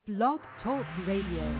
Blog Talk Radio.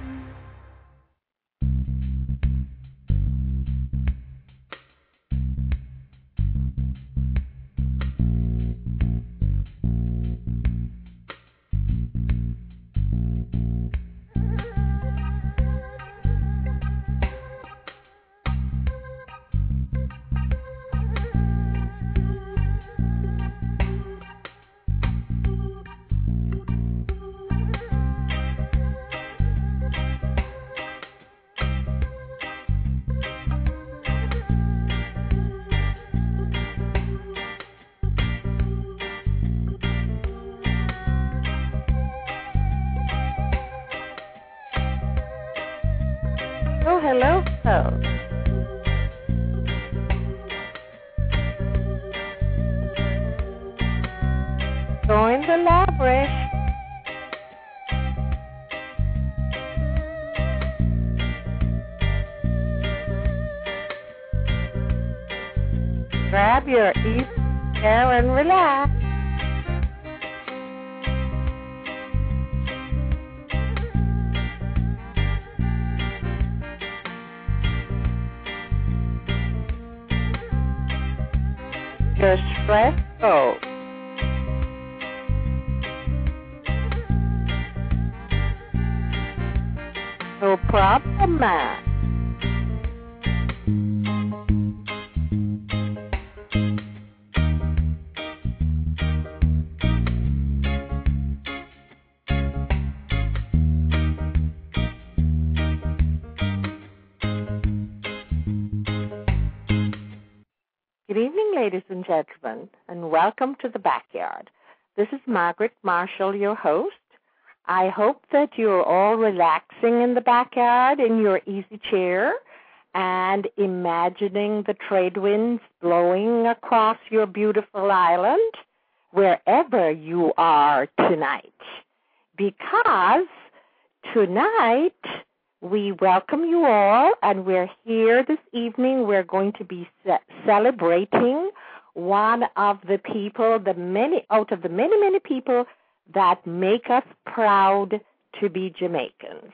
Hello. Join the library. Grab your easy chair and relax. Espresso. No problem, man. Good evening, ladies and gentlemen, and welcome to the backyard. This is Margaret Marshall, your host. I hope that you're all relaxing in the backyard in your easy chair and imagining the trade winds blowing across your beautiful island wherever you are tonight. Because tonight we welcome you all, and we're here this evening. We're going to be celebrating one of the people, out of the many people that make us proud to be Jamaicans.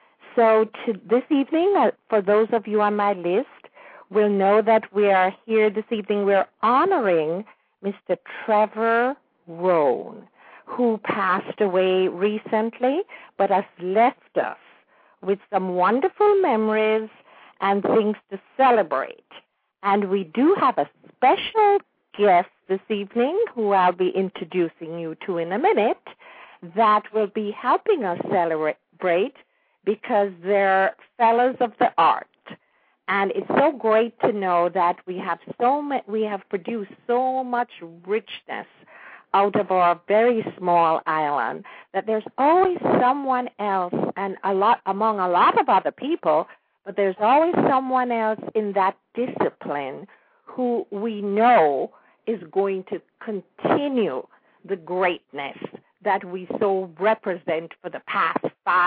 So this evening, for those of you on my list, will know that we are here this evening. We're honoring Mr. Trevor Rohn, who passed away recently, but has left us with some wonderful memories and things to celebrate. And we do have a special guest this evening who I'll be introducing you to in a minute that will be helping us celebrate because they're fellows of the art. And it's so great to know that we have produced so much richness out of our very small island, that there's always someone else, and among a lot of other people, but there's always someone else in that discipline who we know is going to continue the greatness that we so represent for the past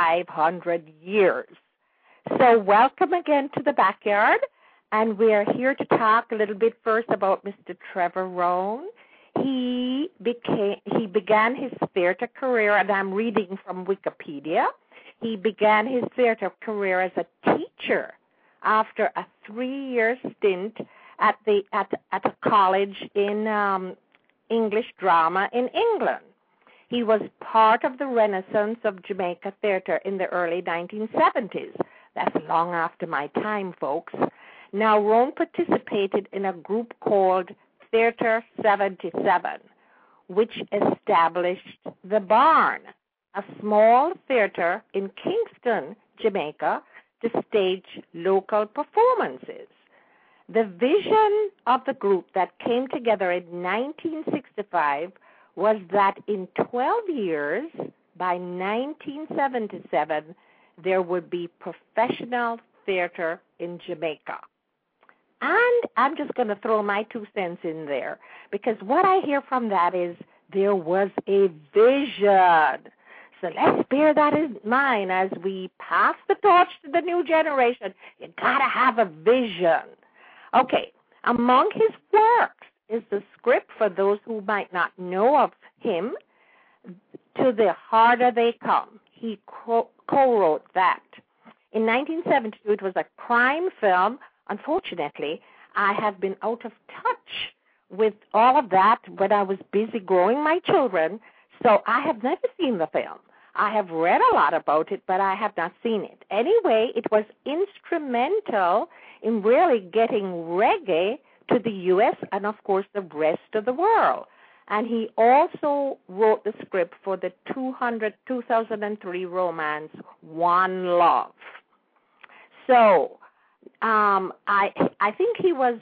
500 years. So welcome again to the backyard, and we're here to talk a little bit first about Mr. Trevor Rohn. He began his theater career, and I'm reading from Wikipedia. He began his theater career as a teacher after a 3-year stint at a college in English drama in England. He was part of the Renaissance of Jamaica theater in the early 1970s. That's long after my time, folks. Now, Rohn participated in a group called Theater 77, which established The Barn, a small theater in Kingston, Jamaica, to stage local performances. The vision of the group that came together in 1965 was that in 12 years, by 1977, there would be professional theater in Jamaica. And I'm just going to throw my 2 cents in there, because what I hear from that is there was a vision. So let's bear that in mind as we pass the torch to the new generation. You got to have a vision. Okay, among his works is the script, for those who might not know of him, To the Harder They Come. he co-wrote that. In 1972, it was a crime film. Unfortunately, I have been out of touch with all of that when I was busy growing my children, so I have never seen the film. I have read a lot about it, but I have not seen it. Anyway, it was instrumental in really getting reggae to the U.S. and, of course, the rest of the world. And he also wrote the script for the 2003 romance, One Love. So I think he was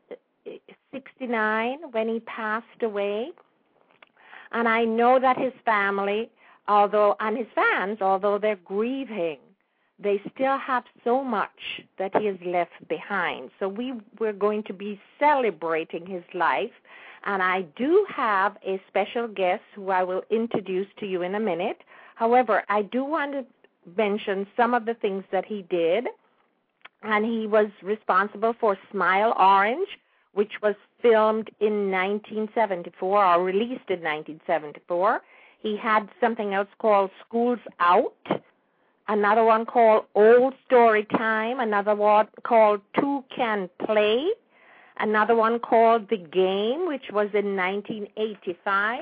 69 when he passed away. And I know that his family, and his fans, although they're grieving, they still have so much that he has left behind. So we're going to be celebrating his life. And I do have a special guest who I will introduce to you in a minute. However, I do want to mention some of the things that he did. And he was responsible for Smile Orange, which was filmed in 1974 or released in 1974. He had something else called School's Out, another one called Old Story Time, another one called Two Can Play, another one called The Game, which was in 1985,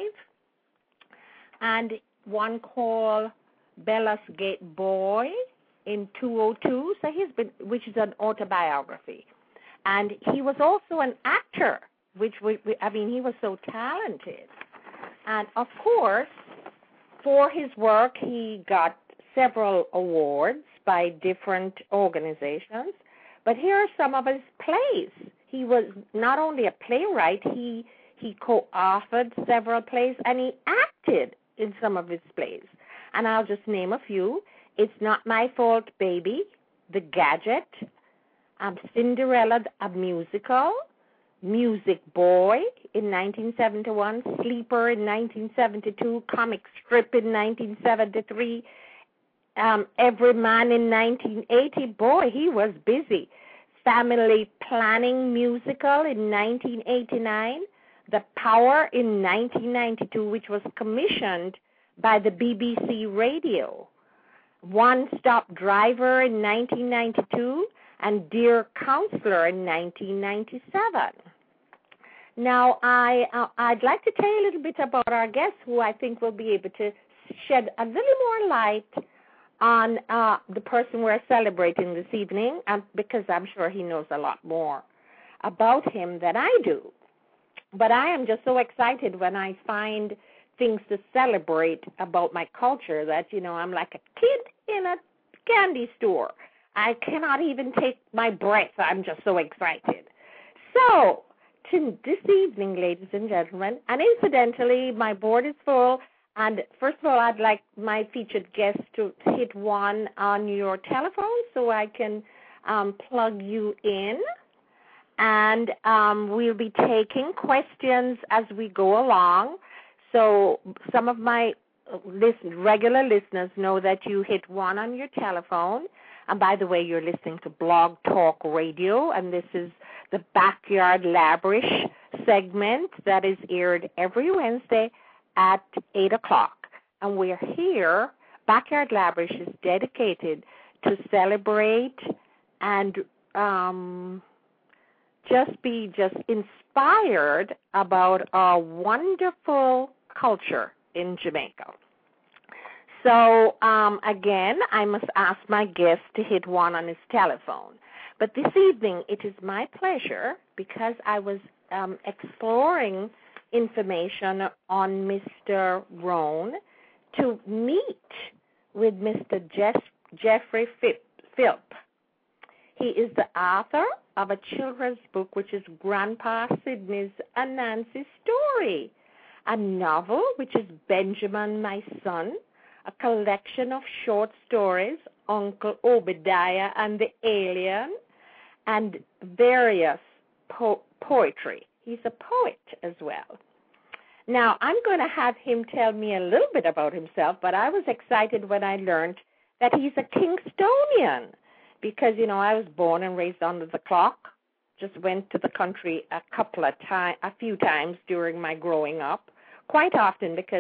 and one called Bella's Gate Boy in 2002, which is an autobiography. And he was also an actor, he was so talented. And, of course, for his work, he got several awards by different organizations. But here are some of his plays. He was not only a playwright, he co-authored several plays, and he acted in some of his plays. And I'll just name a few. It's Not My Fault, Baby, The Gadget, Cinderella, a Musical, Music Boy in 1971, Sleeper in 1972, Comic Strip in 1973, Every Man in 1980. Boy, he was busy. Family Planning Musical in 1989, The Power in 1992, which was commissioned by the BBC Radio, One Stop Driver in 1992, and Dear Counselor in 1997. Now, I'd like to tell you a little bit about our guest, who I think will be able to shed a little more light on the person we're celebrating this evening, because I'm sure he knows a lot more about him than I do. But I am just so excited when I find things to celebrate about my culture that, I'm like a kid in a candy store. I cannot even take my breath. I'm just so excited. So, this evening, ladies and gentlemen, and incidentally, my board is full. And first of all, I'd like my featured guest to hit one on your telephone so I can plug you in. And we'll be taking questions as we go along. So some of my regular listeners know that you hit one on your telephone. And by the way, you're listening to Blog Talk Radio, and this is the Backyard Labrish segment that is aired every Wednesday at 8 o'clock. And we're here. Backyard Labrish is dedicated to celebrate and just be inspired about our wonderful culture in Jamaica. So, again, I must ask my guest to hit one on his telephone. But this evening, it is my pleasure, because I was exploring information on Mr. Rohn, to meet with Mr. Jeffrey Philp. He is the author of a children's book, which is Grandpa Sidney's and Nancy's Story, a novel, which is Benjamin, My Son, a collection of short stories, Uncle Obadiah and the Alien, and various poetry. He's a poet as well. Now, I'm going to have him tell me a little bit about himself, but I was excited when I learned that he's a Kingstonian because, I was born and raised under the clock. Just went to the country a few times during my growing up, quite often because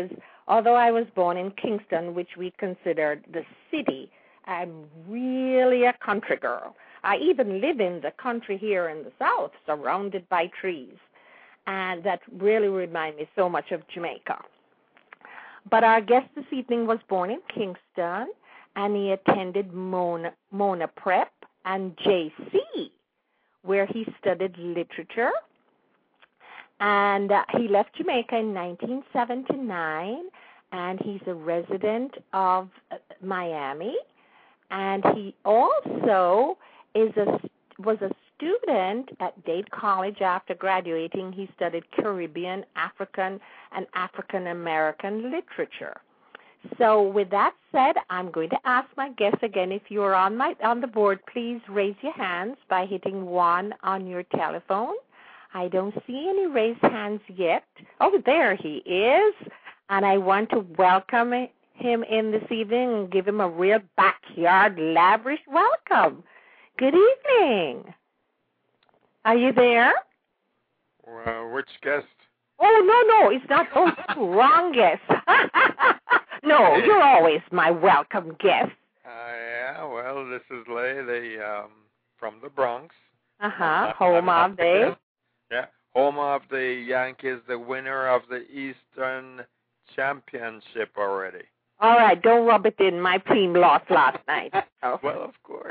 although I was born in Kingston, which we considered the city, I'm really a country girl. I even live in the country here in the South, surrounded by trees, and that really reminds me so much of Jamaica. But our guest this evening was born in Kingston, and he attended Mona Prep and JC, where he studied literature. And he left Jamaica in 1979, and he's a resident of Miami. And he also was a student at Dade College. After graduating, he studied Caribbean, African, and African American literature. So with that said, I'm going to ask my guest again, if you're on the board, please raise your hands by hitting 1 on your telephone. I don't see any raised hands yet. Oh, there he is. And I want to welcome him in this evening and give him a real backyard lavish welcome. Good evening. Are you there? Which guest? Oh, no, it's not. Oh, wrong guest. No, you're always my welcome guest. Yeah, well, this is Lay, from the Bronx. Home of the... Yeah, home of the Yankees, the winner of the Eastern Championship already. All right, don't rub it in. My team lost last night. So. Well, of course.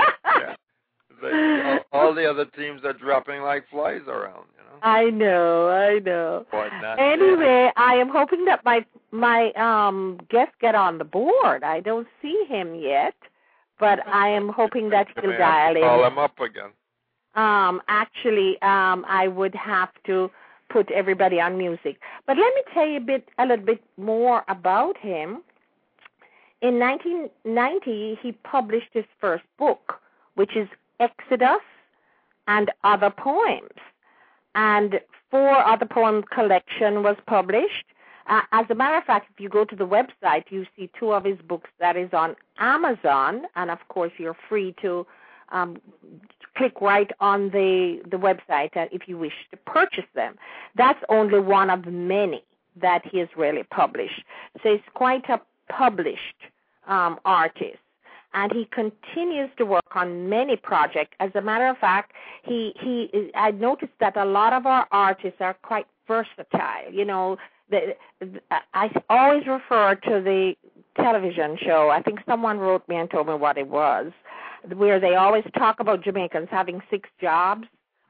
Yeah. All the other teams are dropping like flies around, you know. I know. But not anyway, yet. I am hoping that my guest get on the board. I don't see him yet, but I am hoping that he'll dial in. Call him up again. Actually, I would have to put everybody on music. But let me tell you a little bit more about him. In 1990, he published his first book, which is Exodus and Other Poems. And 4 other poem collection was published. As a matter of fact, if you go to the website, you see 2 of his books that is on Amazon, and of course you're free to click right on the website if you wish to purchase them. That's only one of many that he has really published. So he's quite a published artist. And he continues to work on many projects. As a matter of fact, I noticed that a lot of our artists are quite versatile. You know, I always refer to the television show. I think someone wrote me and told me what it was, where they always talk about Jamaicans having 6 jobs.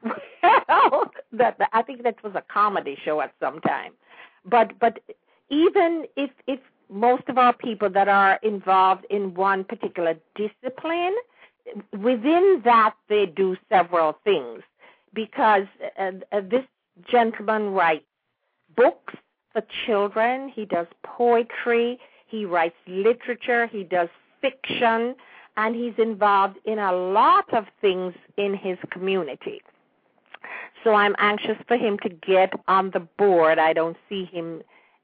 I think that was a comedy show at some time. But even if most of our people that are involved in one particular discipline, within that they do several things, because this gentleman writes books for children, he does poetry, he writes literature, he does fiction, and he's involved in a lot of things in his community. So I'm anxious for him to get on the board. I don't see him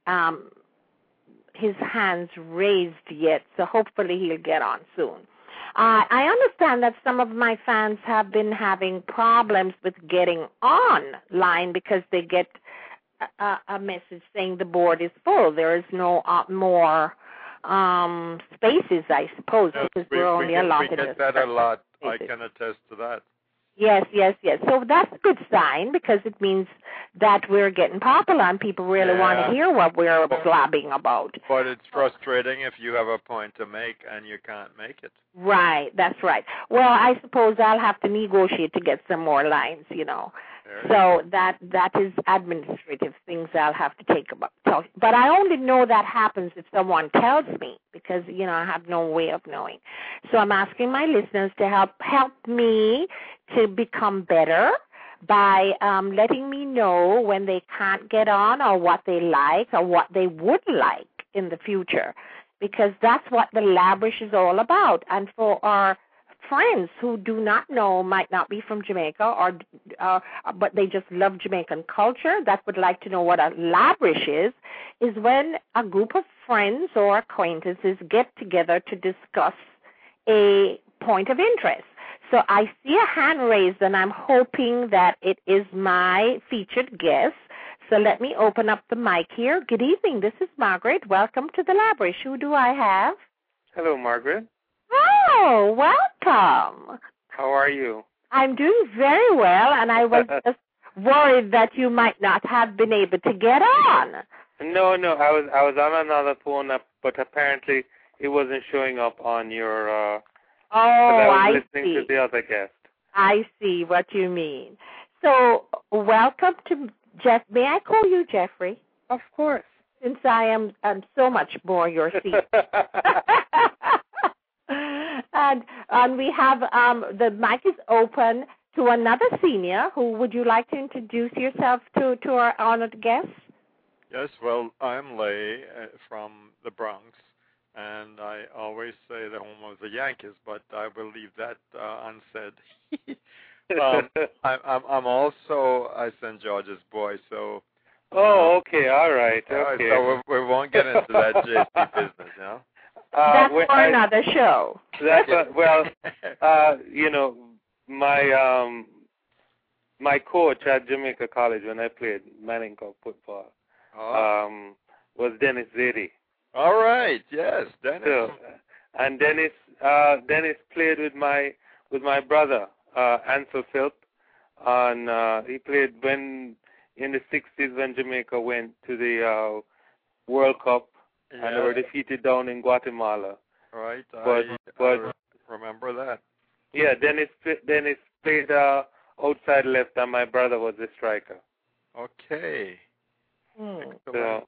his hands raised yet, so hopefully he'll get on soon. I understand that some of my fans have been having problems with getting online because they get a message saying the board is full. There is no more spaces, I suppose, because we're only allotted. We get that a lot. Spaces. I can attest to that. Yes. So that's a good sign, because it means that we're getting popular and people really want to hear what we're blabbing about. But it's frustrating if you have a point to make and you can't make it. Right, that's right. Well, I suppose I'll have to negotiate to get some more lines, you know. So that is administrative things I'll have to take about. But I only know that happens if someone tells me, because, you know, I have no way of knowing. So I'm asking my listeners to help me to become better by letting me know when they can't get on, or what they like, or what they would like in the future, because that's what the Lavish is all about. And for our friends who do not know, might not be from Jamaica, but they just love Jamaican culture, that would like to know what a Lavish is when a group of friends or acquaintances get together to discuss a point of interest. So I see a hand raised, and I'm hoping that it is my featured guest. So let me open up the mic here. Good evening. This is Margaret. Welcome to the Labrish. Who do I have? Hello, Margaret. Oh, welcome. How are you? I'm doing very well, and I was just worried that you might not have been able to get on. No, I was on another phone, but apparently it wasn't showing up on your. I was listening to the other guest. I see what you mean. So, welcome to Jeff. May I call you Jeffrey? Of course. Since I'm so much more your seat. and we have the mic is open to another senior. Who would you like to introduce yourself to our honored guests? Yes, well, I'm Lay from the Bronx, and I always say the home of the Yankees, but I will leave that unsaid. I'm also a St. George's boy, so. Oh, okay, all right, okay. So we won't get into that JC business, you know. That's for another show. That's you know, my coach at Jamaica College when I played Manning Cup football was Dennis Zadie. All right, yes, Dennis. So, and Dennis played with my brother Ansel Philp. He played in the 60s when Jamaica went to the World Cup and they were defeated down in Guatemala. Right, but remember that. Yeah, Dennis played outside left, and my brother was the striker. Okay. Okay,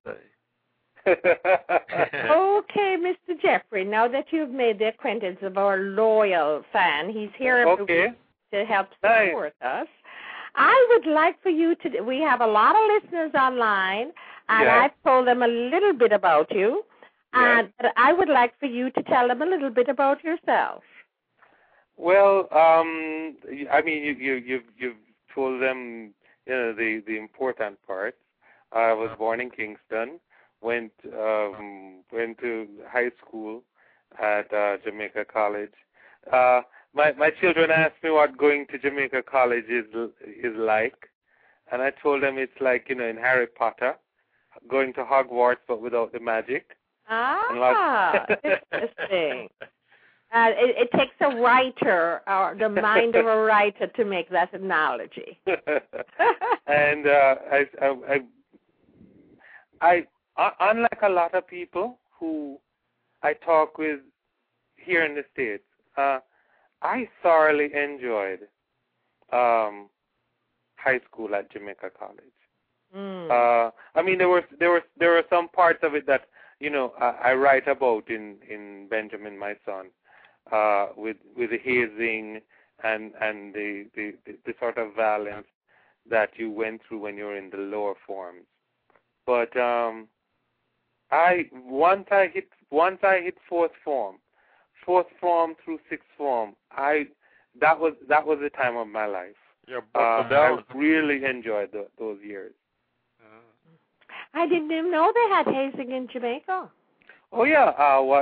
Mr. Jeffrey, now that you've made the acquaintance of our loyal fan, he's here every week to help support us. I would like for you to, we have a lot of listeners online, and I've told them a little bit about you, and I would like for you to tell them a little bit about yourself. Well, I mean, you've told them, you know, the important parts. I was born in Kingston, went to high school at Jamaica College. My children asked me what going to Jamaica College is like, and I told them it's like, you know, in Harry Potter, going to Hogwarts but without the magic. Interesting. It takes a writer, or the mind of a writer, to make that analogy. And I unlike a lot of people who I talk with here in the States, I thoroughly enjoyed high school at Jamaica College. I mean, there were some parts of it that, you know, I write about in Benjamin, My Son, with the hazing and the sort of violence that you went through when you were in the lower forms. But once I hit fourth form through sixth form, that was the time of my life. I really enjoyed those years. I didn't even know they had hazing in Jamaica. Oh yeah,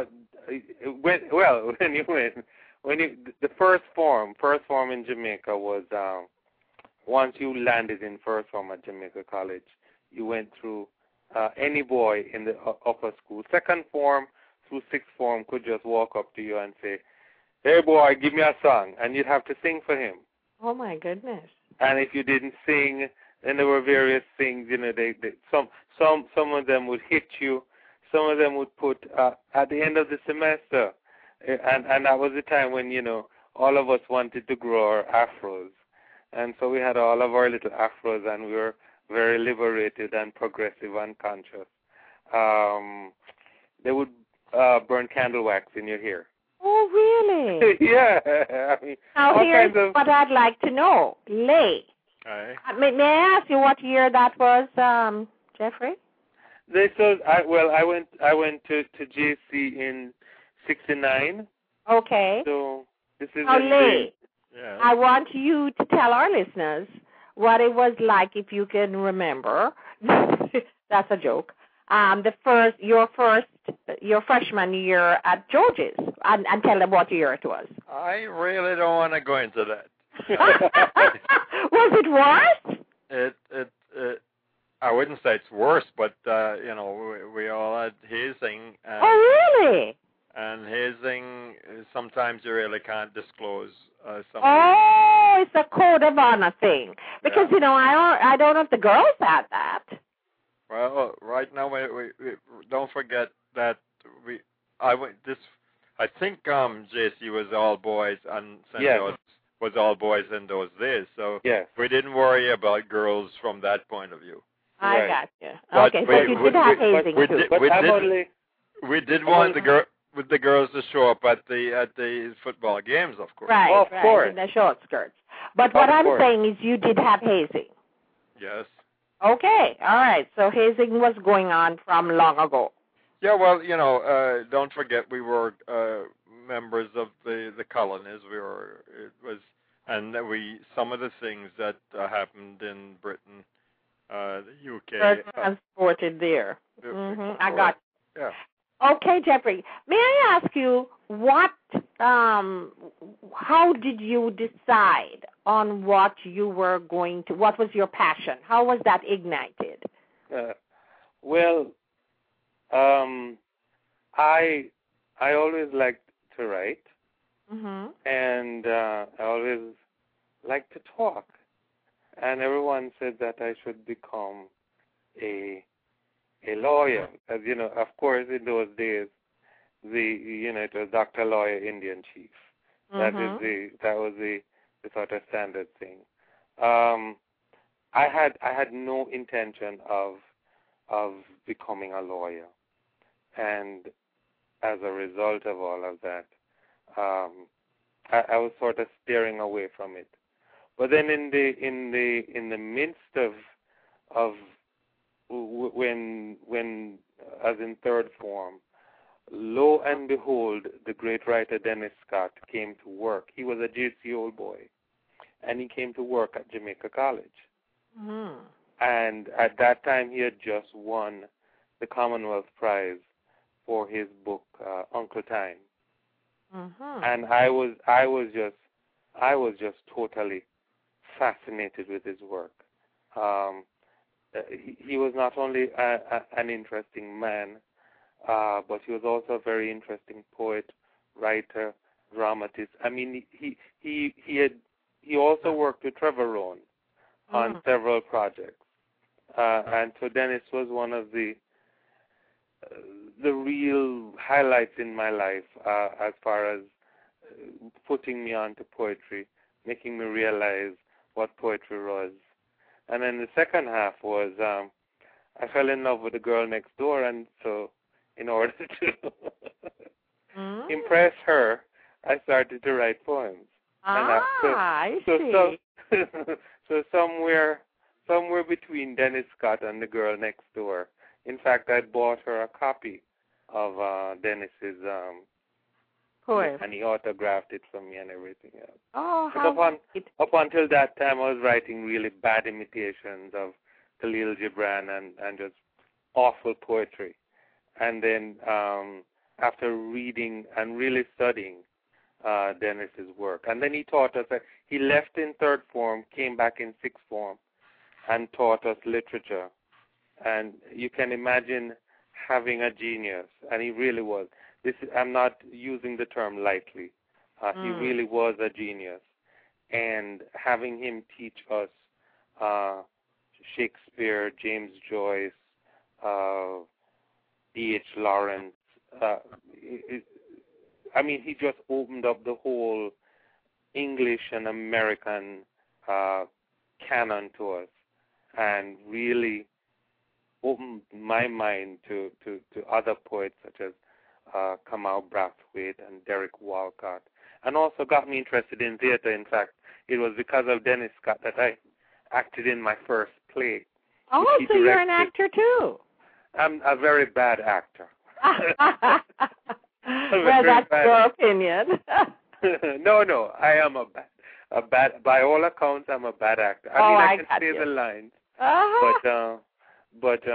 the first form in Jamaica was once you landed in first form at Jamaica College, you went through any boy in the upper school. Second form through sixth form could just walk up to you and say, "Hey boy, give me a song," and you'd have to sing for him. Oh my goodness! And if you didn't sing, then there were various things. You know, some of them would hit you. Some of them would put at the end of the semester, and that was the time when, you know, all of us wanted to grow our afros, and so we had all of our little afros, and we were very liberated and progressive and conscious. They would burn candle wax in your hair. Oh, really? Yeah. I mean, now, here's what I'd like to know. Lay. May I ask you what year that was, Jeffrey? I went to JC in '69. Okay. So this is Lay. Yeah. I want you to tell our listeners what it was like, if you can remember. That's a joke. Your freshman year at George's, and tell them what year it was. I really don't want to go into that. Was it worse? I wouldn't say it's worse, but we all had hazing. And, Oh, really? And hazing, sometimes you really can't disclose. Oh, it's a code of honor thing. Because I don't know if the girls had that. Well, right now we don't forget that I think JC was all boys and St. George was all boys in those days, so we didn't worry about girls from that point of view. I got you. Okay, so you did have hazing too. We did want the girls to show up at the football games, of course. Right, of course. In the short skirts. But what I'm saying is you did have hazing. Yes. Okay, all right. So hazing was going on from long ago. Yeah, well, don't forget we were members of the colonies. Some of the things that happened in Britain, the UK. Transported there. I got you. Yeah. Okay, Jeffrey, may I ask you how did you decide on what was your passion? How was that ignited? I always liked to write, and I always liked to talk, and everyone said that I should become a lawyer. As of course, in those days, it was Dr. Lawyer, Indian Chief. That was the sort of standard thing. I had no intention of becoming a lawyer, and as a result of all of that, I was sort of steering away from it. But then in the midst of when as in third form, lo and behold, the great writer Dennis Scott came to work. He was a JC old boy, and he came to work at Jamaica College. And at that time, he had just won the Commonwealth Prize for his book Uncle Time. And I was just totally fascinated with his work. He was not only an interesting man, but he was also a very interesting poet, writer, dramatist. I mean, he also worked with Trevor Rohn on several projects, and so Dennis was one of the real highlights in my life as far as putting me on to poetry, making me realize what poetry was. And then the second half was I fell in love with the girl next door, and so in order to impress her, I started to write poems. I see. So somewhere between Dennis Scott and the girl next door. In fact, I bought her a copy of Dennis's poem, and he autographed it for me and everything else. Oh, how up until that time, I was writing really bad imitations of Khalil Gibran and just awful poetry. And then after reading and really studying Dennis's work, and then he taught us that he left in third form, came back in sixth form, and taught us literature. And you can imagine having a genius, and he really was. I'm not using the term lightly. He really was a genius. And having him teach us Shakespeare, James Joyce, D.H. Lawrence, he just opened up the whole English and American canon to us, and really opened my mind to other poets such as Kamau Brathwaite and Derek Walcott, and also got me interested in theater. In fact, it was because of Dennis Scott that I acted in my first play. Oh, so you're an actor too? I'm a very bad actor. Well, that's your opinion. No, I am a bad. By all accounts, I'm a bad actor. I can say the lines, but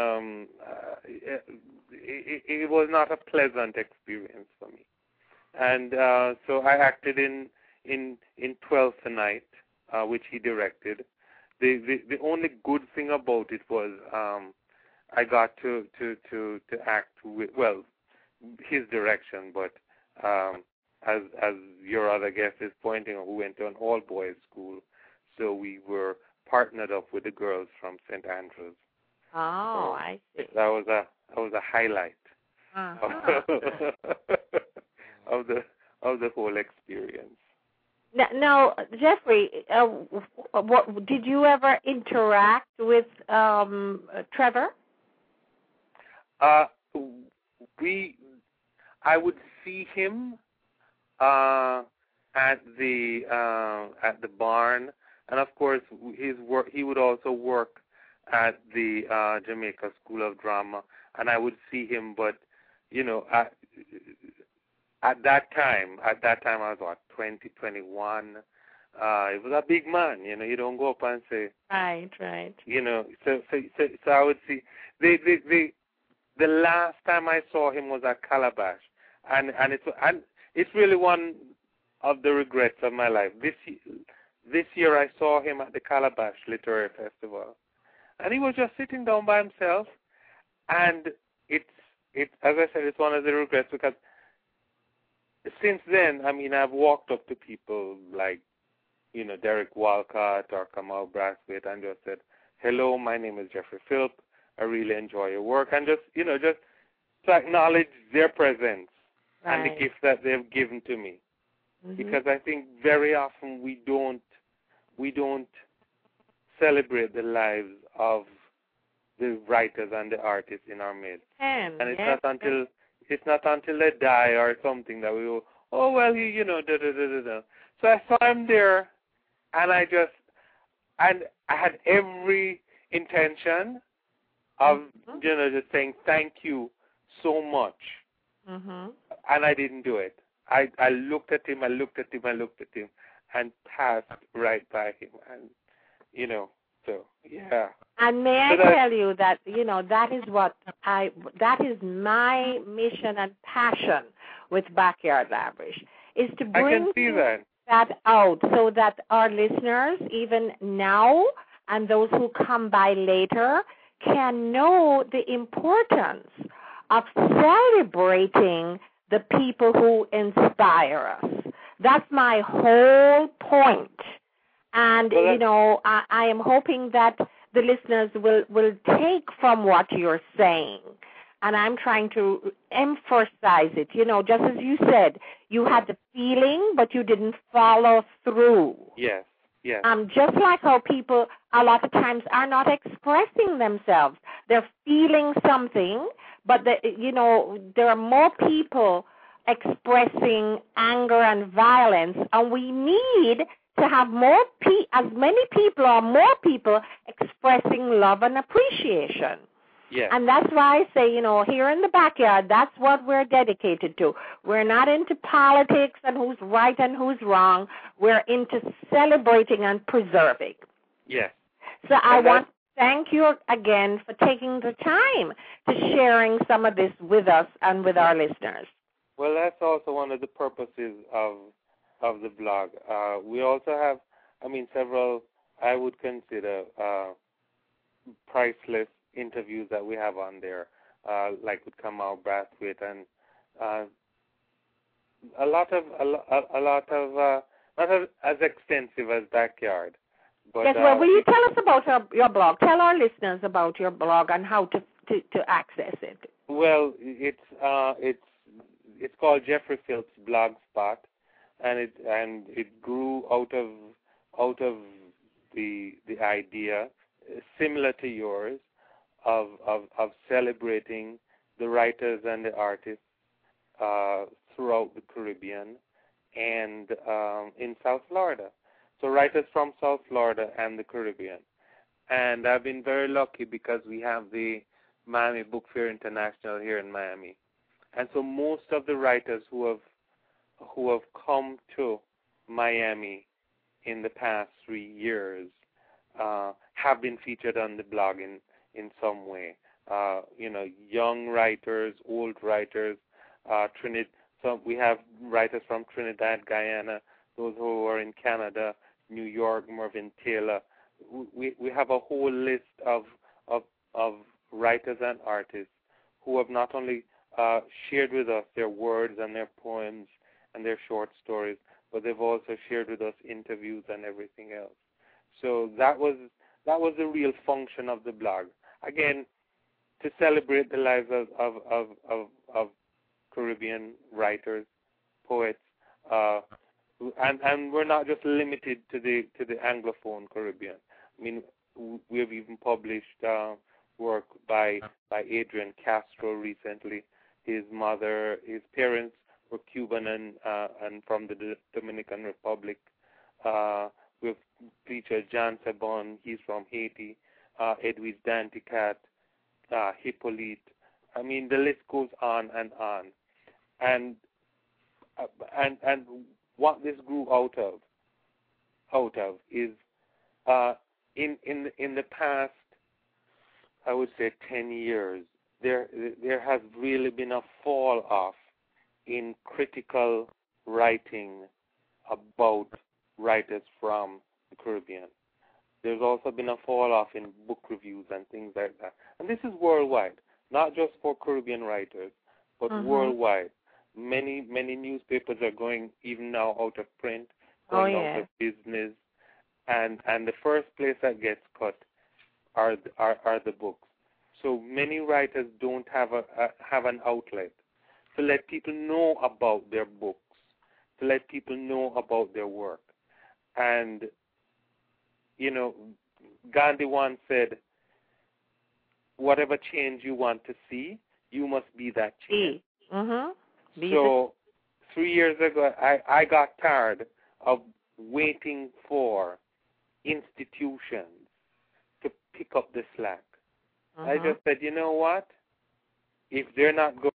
it was not a pleasant experience for me. And so I acted in 12th Night, which he directed, the only good thing about it was I got to act with, well, his direction, but as your other guest is pointing out, we went to an all boys school, so we were partnered up with the girls from St. Andrews. Oh, I see. That was a highlight of the whole experience. Now, Jeffrey, what did you ever interact with Trevor? I would see him at the barn, and of course his work. He would also work at the Jamaica School of Drama, and I would see him. But you know, at that time I was 20, 21. He was a big man. You know, you don't go up and say. Right. You know, so I would see the last time I saw him was at Calabash, and it's really one of the regrets of my life. This year I saw him at the Calabash Literary Festival, and he was just sitting down by himself. And it's as I said, it's one of the regrets, because since then, I mean, I've walked up to people like, you know, Derek Walcott or Kamal Brathwaite and just said, "Hello, my name is Jeffrey Philp. I really enjoy your work," and just to acknowledge their presence and the gift that they've given to me. Mm-hmm. Because I think very often we don't celebrate the lives of the writers and the artists in our midst. And it's not until they die or something that we go, "Oh well, you know, da da da da da." So I saw him there, and I had every intention of just saying thank you so much, and I didn't do it. I looked at him, and passed right by him, and so yeah. And may I tell you that that is my mission and passion with Backyard Lavish, is to bring that out so that our listeners, even now and those who come by later, can know the importance of celebrating the people who inspire us. That's my whole point. And, I am hoping that the listeners will take from what you're saying. And I'm trying to emphasize it. Just as you said, you had the feeling, but you didn't follow through. Yes. Just like how people a lot of times are not expressing themselves. They're feeling something, but there are more people expressing anger and violence, and we need to have as many people or more people expressing love and appreciation. Yeah. And that's why I say, here in the Backyard, that's what we're dedicated to. We're not into politics and who's right and who's wrong. We're into celebrating and preserving. Yes. So I want to thank you again for taking the time to sharing some of this with us and with our listeners. Well, that's also one of the purposes of the blog. We also have, several, I would consider, priceless interviews that we have on there, like with Kamal Brathwaite, and a lot of not as extensive as Backyard. But, yes, well, will you tell us about your blog? Tell our listeners about your blog and how to access it. Well, it's called Jeffrey Philp's Blogspot, and it grew out of the idea, similar to yours, of celebrating the writers and the artists throughout the Caribbean and in South Florida. So writers from South Florida and the Caribbean. And I've been very lucky because we have the Miami Book Fair International here in Miami. And so most of the writers who have come to Miami in the past 3 years have been featured on the blog in some way. Young writers, old writers, So we have writers from Trinidad, Guyana, those who are in Canada, New York, Mervyn Taylor, we have a whole list of writers and artists who have not only shared with us their words and their poems and their short stories, but they've also shared with us interviews and everything else. So that was the real function of the blog. Again, to celebrate the lives of Caribbean writers, poets, and we're not just limited to the Anglophone Caribbean. I mean, we have even published work by Adrian Castro recently. His parents were Cuban and from the Dominican Republic. We've featured Jan Sebon, he's from Haiti. Edwidge Danticat, Hippolyte. I mean, the list goes on and on. And what this grew out of is in the past, I would say 10 years, there has really been a fall off in critical writing about writers from the Caribbean. There's also been a fall off in book reviews and things like that. And this is worldwide, not just for Caribbean writers, but worldwide. Many newspapers are going even now out of print, going out of business, and the first place that gets cut are the books. So many writers don't have an outlet to let people know about their books, to let people know about their work. And, you know, Gandhi once said, whatever change you want to see, you must be that change. So 3 years ago, I got tired of waiting for institutions to pick up the slack. I just said, you know what? If they're not going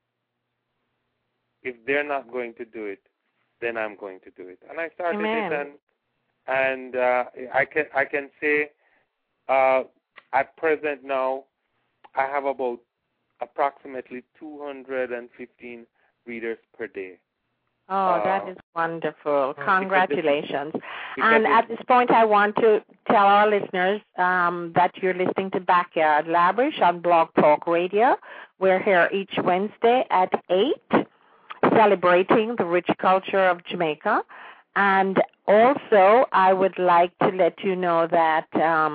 to do it, then I'm going to do it. And I started it, and I can say at present now I have about approximately 215 readers per day. Oh, that is wonderful. Congratulations. And at this point, I want to tell our listeners that you're listening to Backyard Lavish on Blog Talk Radio. We're here each Wednesday at 8, celebrating the rich culture of Jamaica. And also, I would like to let you know that,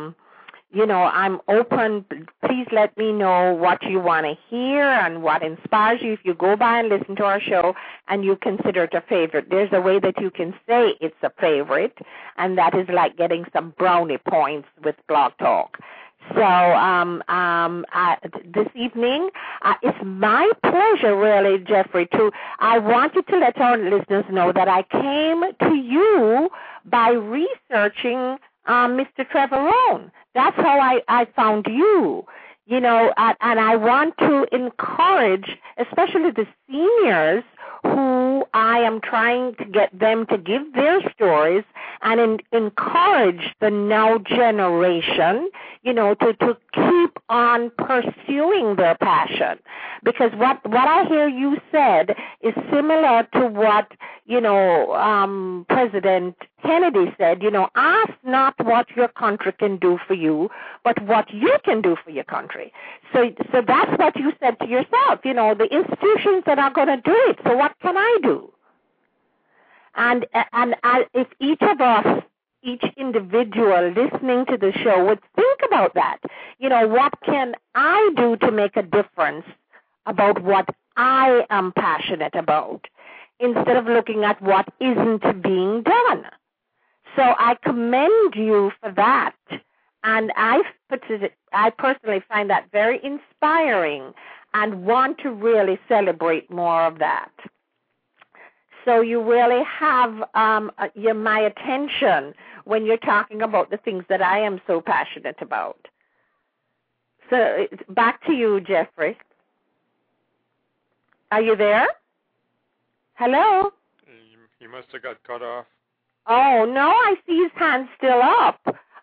I'm open. Please let me know what you want to hear and what inspires you. If you go by and listen to our show and you consider it a favorite, there's a way that you can say it's a favorite, and that is like getting some brownie points with Blog Talk. So this evening, it's my pleasure, really, Jeffrey, I wanted to let our listeners know that I came to you by researching Mr. Trevor Rohn. That's how I found you, and I want to encourage, especially the seniors, who I am trying to get them to give their stories and encourage the now generation, to keep on pursuing their passion. Because what I hear you said is similar to what, President Kennedy said, ask not what your country can do for you, but what you can do for your country. So that's what you said to yourself, the institutions that are going to do it, so what can I do? And if each of us, each individual listening to the show would think about that, what can I do to make a difference about what I am passionate about, instead of looking at what isn't being done. So I commend you for that. And I personally find that very inspiring and want to really celebrate more of that. So you really have my attention when you're talking about the things that I am so passionate about. So back to you, Jeffrey. Are you there? Hello? He must have got cut off. Oh, no, I see his hand still up.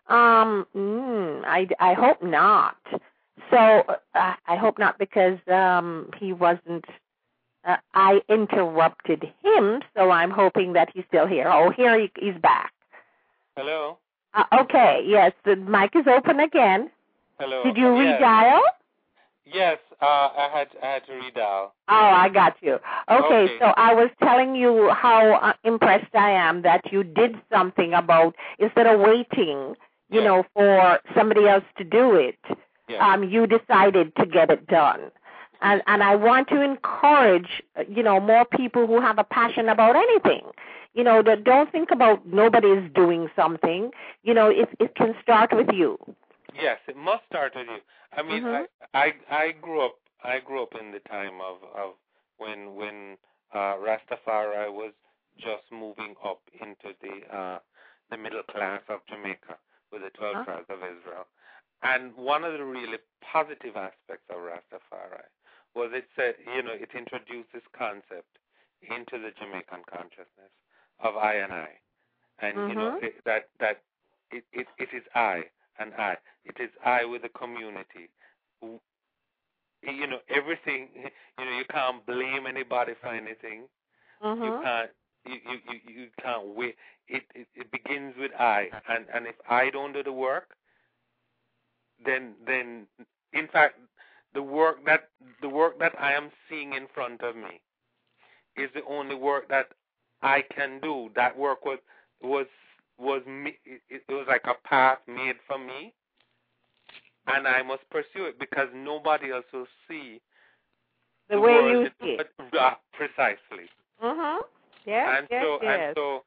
I hope not. So I hope not, because he wasn't, I interrupted him, so I'm hoping that he's still here. Oh, here he's back. Hello? Okay, yes, the mic is open again. Hello. Did you redial? Yes, I had to redial. Oh, I got you. Okay, so I was telling you how impressed I am that you did something about, instead of waiting, you know, for somebody else to do it, you decided to get it done. And I want to encourage, you know, more people who have a passion about anything. You know, that don't think about nobody's doing something. You know, it can start with you. Yes, it must start with you. I mean, I grew up in the time of when Rastafari was just moving up into the middle class of Jamaica with the 12 tribes of Israel. And one of the really positive aspects of Rastafari was it introduced this concept into the Jamaican consciousness of I and I. And you know that it is I and I. It is I with the community. You know, everything, you know, you can't blame anybody for anything. You can't wait. It begins with I. And if I don't do the work, then in fact the work that I am seeing in front of me is the only work that I can do. That work was me. It was like a path made for me, and I must pursue it because nobody else will see the way you see it. Precisely. Yes. And so,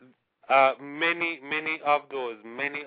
many of those,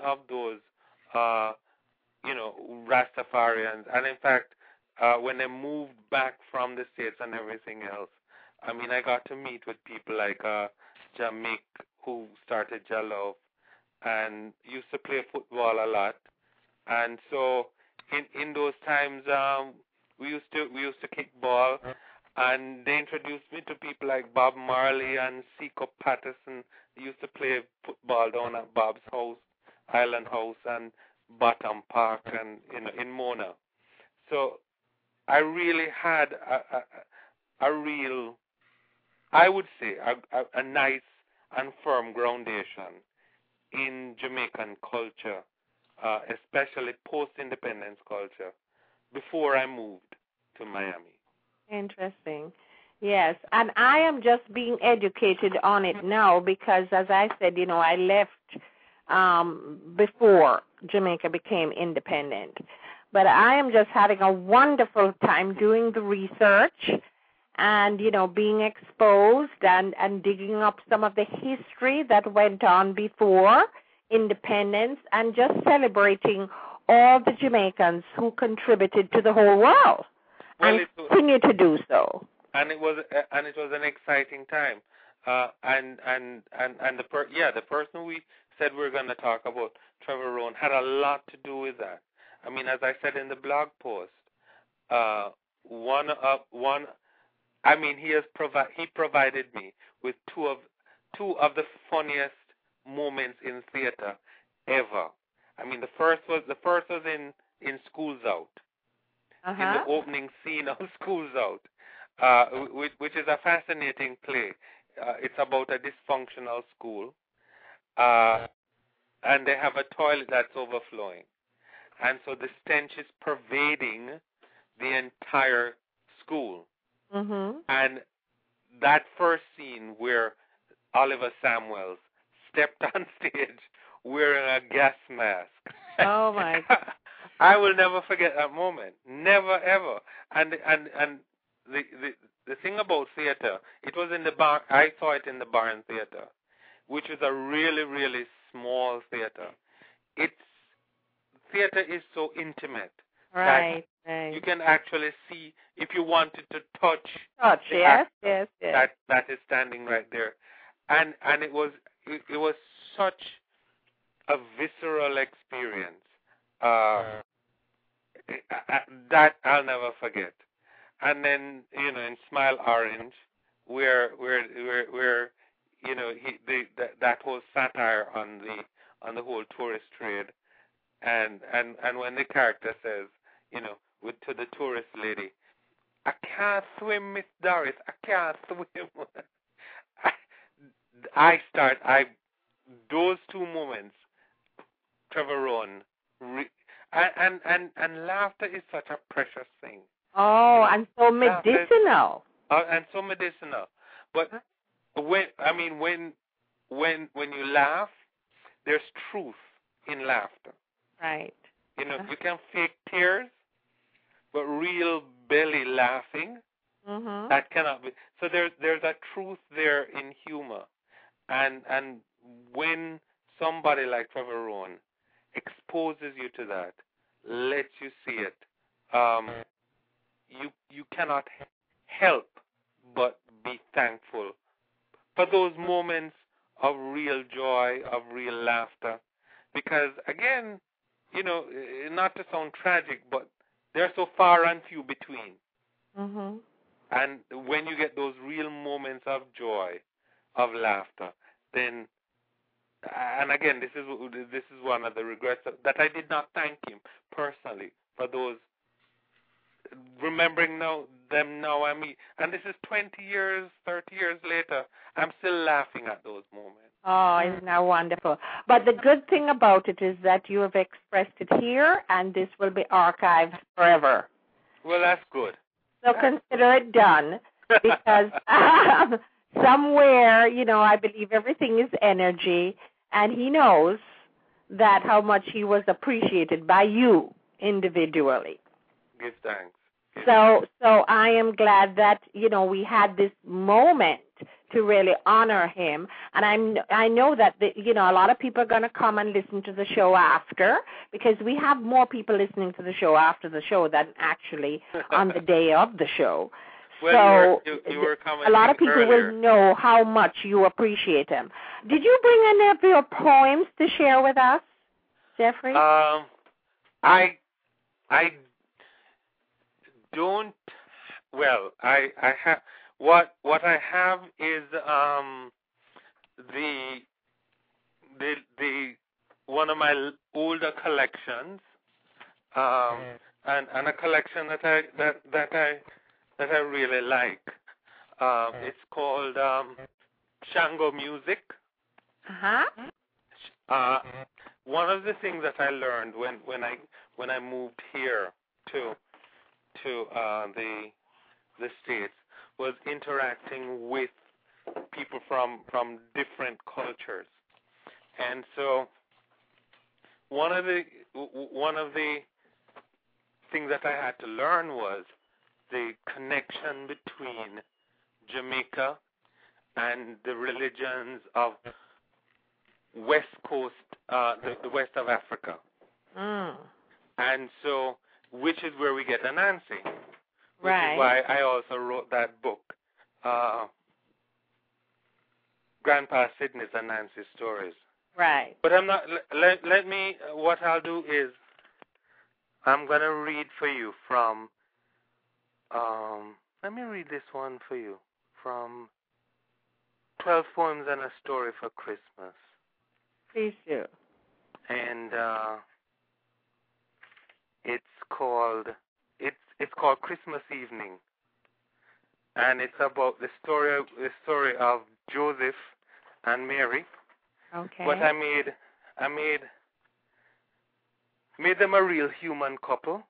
you know, Rastafarians, and in fact, when they moved back from the States and everything else, I mean, I got to meet with people like Jamaic, who started Jalove, and used to play football a lot. And so, in those times, we used to kick ball, and they introduced me to people like Bob Marley and Seco Patterson. They used to play football down at Bob's house, Island House, and Bottom Park, and in Mona. So I really had a real, I would say, a nice and firm groundation in Jamaican culture, especially post-independence culture, before I moved to Miami. Interesting. Yes, and I am just being educated on it now because, as I said, you know, I left before Jamaica became independent. But I am just having a wonderful time doing the research and, you know, being exposed and digging up some of the history that went on before independence and just celebrating all the Jamaicans who contributed to the whole world and continue to do so. And it was an exciting time. And the person we said we were going to talk about, Trevor Rowan, had a lot to do with that. I mean, as I said in the blog post, he provided me with two of the funniest moments in theater ever. I mean, the first was in School's Out, in the opening scene of School's Out, which is a fascinating play. It's about a dysfunctional school, and they have a toilet that's overflowing. And so the stench is pervading the entire school. And that first scene where Oliver Samuels stepped on stage wearing a gas mask. Oh, my God. I will never forget that moment. Never, ever. And the thing about theater, it was in the bar. I saw it in the Barn Theater, which is a really, really small theater. Theater is so intimate. Right. You can actually see, if you wanted to touch the actor, yes. That is standing right there. And it was such a visceral experience that I'll never forget. And then, you know, in Smile Orange, where you know, that whole satire on the whole tourist trade, and when the character says, you know, to the tourist lady, I can't swim, Miss Doris, I can't swim. Those two moments Trevor Rowan, and laughter is such a precious thing. Oh, and so medicinal. And so medicinal. But when you laugh, there's truth in laughter. Right. You know, you can fake tears, but real belly laughing, that cannot be. So there's a truth there in humor, and when somebody like Trevor Rowan exposes you to that, lets you see it, you cannot help but be thankful for those moments of real joy, of real laughter, because again, you know, not to sound tragic, but they're so far and few between. And when you get those real moments of joy, of laughter, then, and again, this is one of the regrets that I did not thank him personally for those. Remembering them now, and this is 20 years, 30 years later, I'm still laughing at those moments. Oh, isn't that wonderful? But the good thing about it is that you have expressed it here, and this will be archived forever. Well, that's good. So consider it done, because somewhere, you know, I believe everything is energy, and he knows that how much he was appreciated by you individually. Give thanks. So I am glad that, you know, we had this moment to really honor him, and I know that you know, a lot of people are going to come and listen to the show after, because we have more people listening to the show after the show than actually on the day of the show. Well, so you were a lot of people earlier. will know how much you appreciate him. Did you bring any of your poems to share with us, Jeffrey? I don't. Well, I have. What I have is the one of my older collections, and a collection that I really like. It's called Shango Music. One of the things that I learned when I moved here to the States was interacting with people from different cultures, and so one of the things that I had to learn was the connection between Jamaica and the religions of West Coast, the west of Africa, and so which is where we get Anansi. Right. Which is why I also wrote that book, Grandpa Sidney's Anansi Stories. Right. But I'm not. Let me. What I'll do is, I'm gonna read for you from. Let me read this one for you from 12 Poems and a Story for Christmas. Please do. And it's called Christmas Evening, and it's about the story of Joseph and Mary. Okay. But I made them a real human couple.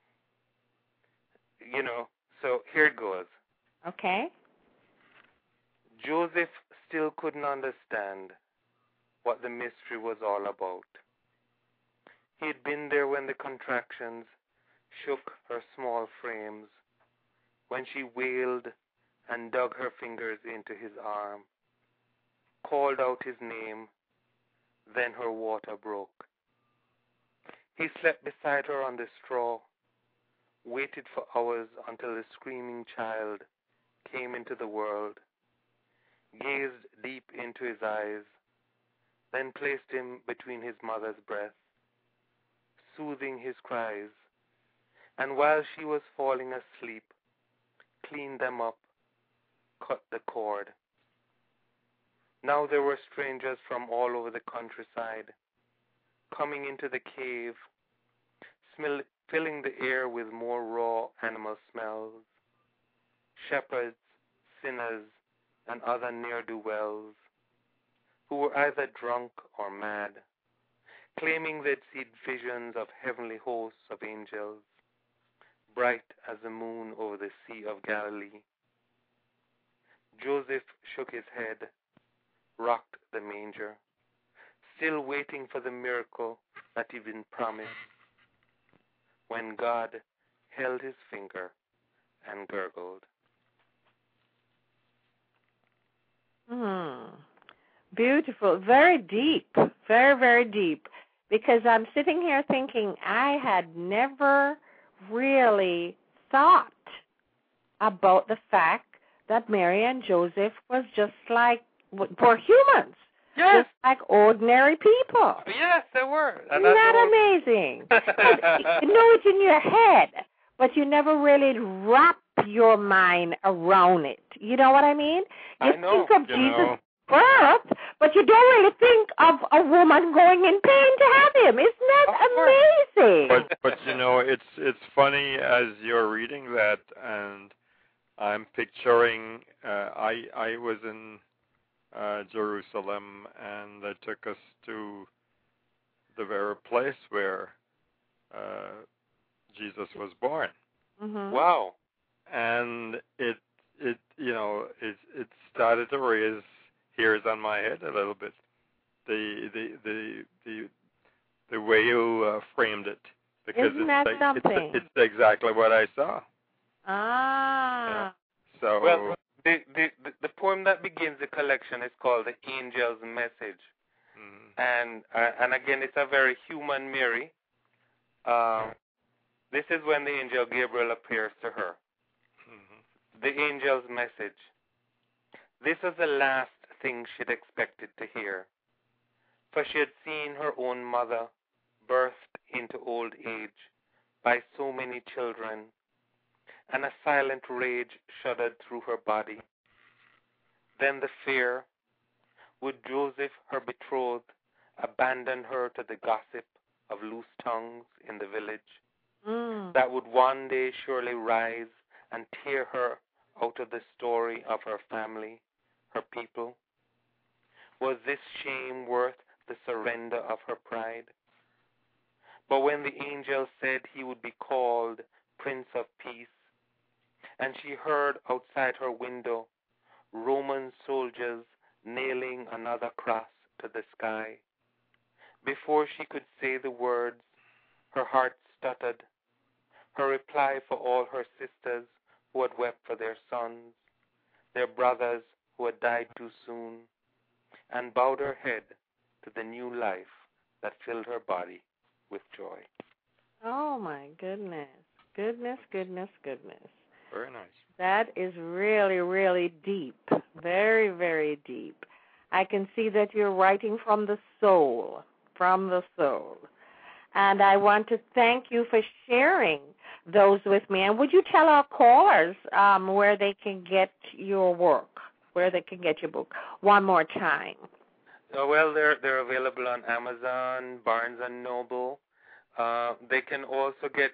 You know, so here it goes. Okay. Joseph still couldn't understand what the mystery was all about. He'd been there when the contractions shook her small frames, when she wailed and dug her fingers into his arm, called out his name, then her water broke. He slept beside her on the straw, waited for hours until the screaming child came into the world, gazed deep into his eyes, then placed him between his mother's breasts, soothing his cries, and while she was falling asleep, cleaned them up, cut the cord. Now there were strangers from all over the countryside, coming into the cave, filling the air with more raw animal smells. Shepherds, sinners, and other ne'er-do-wells, who were either drunk or mad, claiming they'd seen visions of heavenly hosts of angels, bright as the moon over the Sea of Galilee. Joseph shook his head, rocked the manger, still waiting for the miracle that he'd been promised, when God held his finger and gurgled. Beautiful. Very deep. Very, very deep. Because I'm sitting here thinking I had never really thought about the fact that Mary and Joseph was just like, were humans. Yes. Just like ordinary people. Yes, they were. Isn't that amazing? You know it in your head, but you never really wrap your mind around it. You know what I mean? You think of Jesus' birth, but you don't really think of a woman going in pain to have him. Isn't that amazing? But you know, it's funny as you're reading that, and I'm picturing I was in Jerusalem, and they took us to the very place where Jesus was born. Mm-hmm. Wow. And it started to raise hairs on my head a little bit. The way you framed it, because Isn't that something? It's exactly what I saw. Ah. So well, the poem that begins the collection is called "The Angel's Message," and again, it's a very human Mary. This is when the angel Gabriel appears to her. The angel's message. This was the last thing she'd expected to hear, for she had seen her own mother birthed into old age by so many children, and a silent rage shuddered through her body. Then the fear, would Joseph, her betrothed, abandon her to the gossip of loose tongues in the village, that would one day surely rise and tear her out of the story of her family, her people? Was this shame worth the surrender of her pride? But when the angel said he would be called Prince of Peace, and she heard outside her window Roman soldiers nailing another cross to the sky, before she could say the words, her heart stuttered. Her reply for all her sisters who had wept for their sons, their brothers who had died too soon, and bowed her head to the new life that filled her body with joy. Oh, my goodness. Goodness, goodness, goodness. Very nice. That is really, really deep. Very, very deep. I can see that you're writing from the soul. From the soul. And I want to thank you for sharing those with me. And would you tell our callers where they can get your work, where they can get your book one more time? Well, they're available on Amazon, Barnes & Noble. They can also get,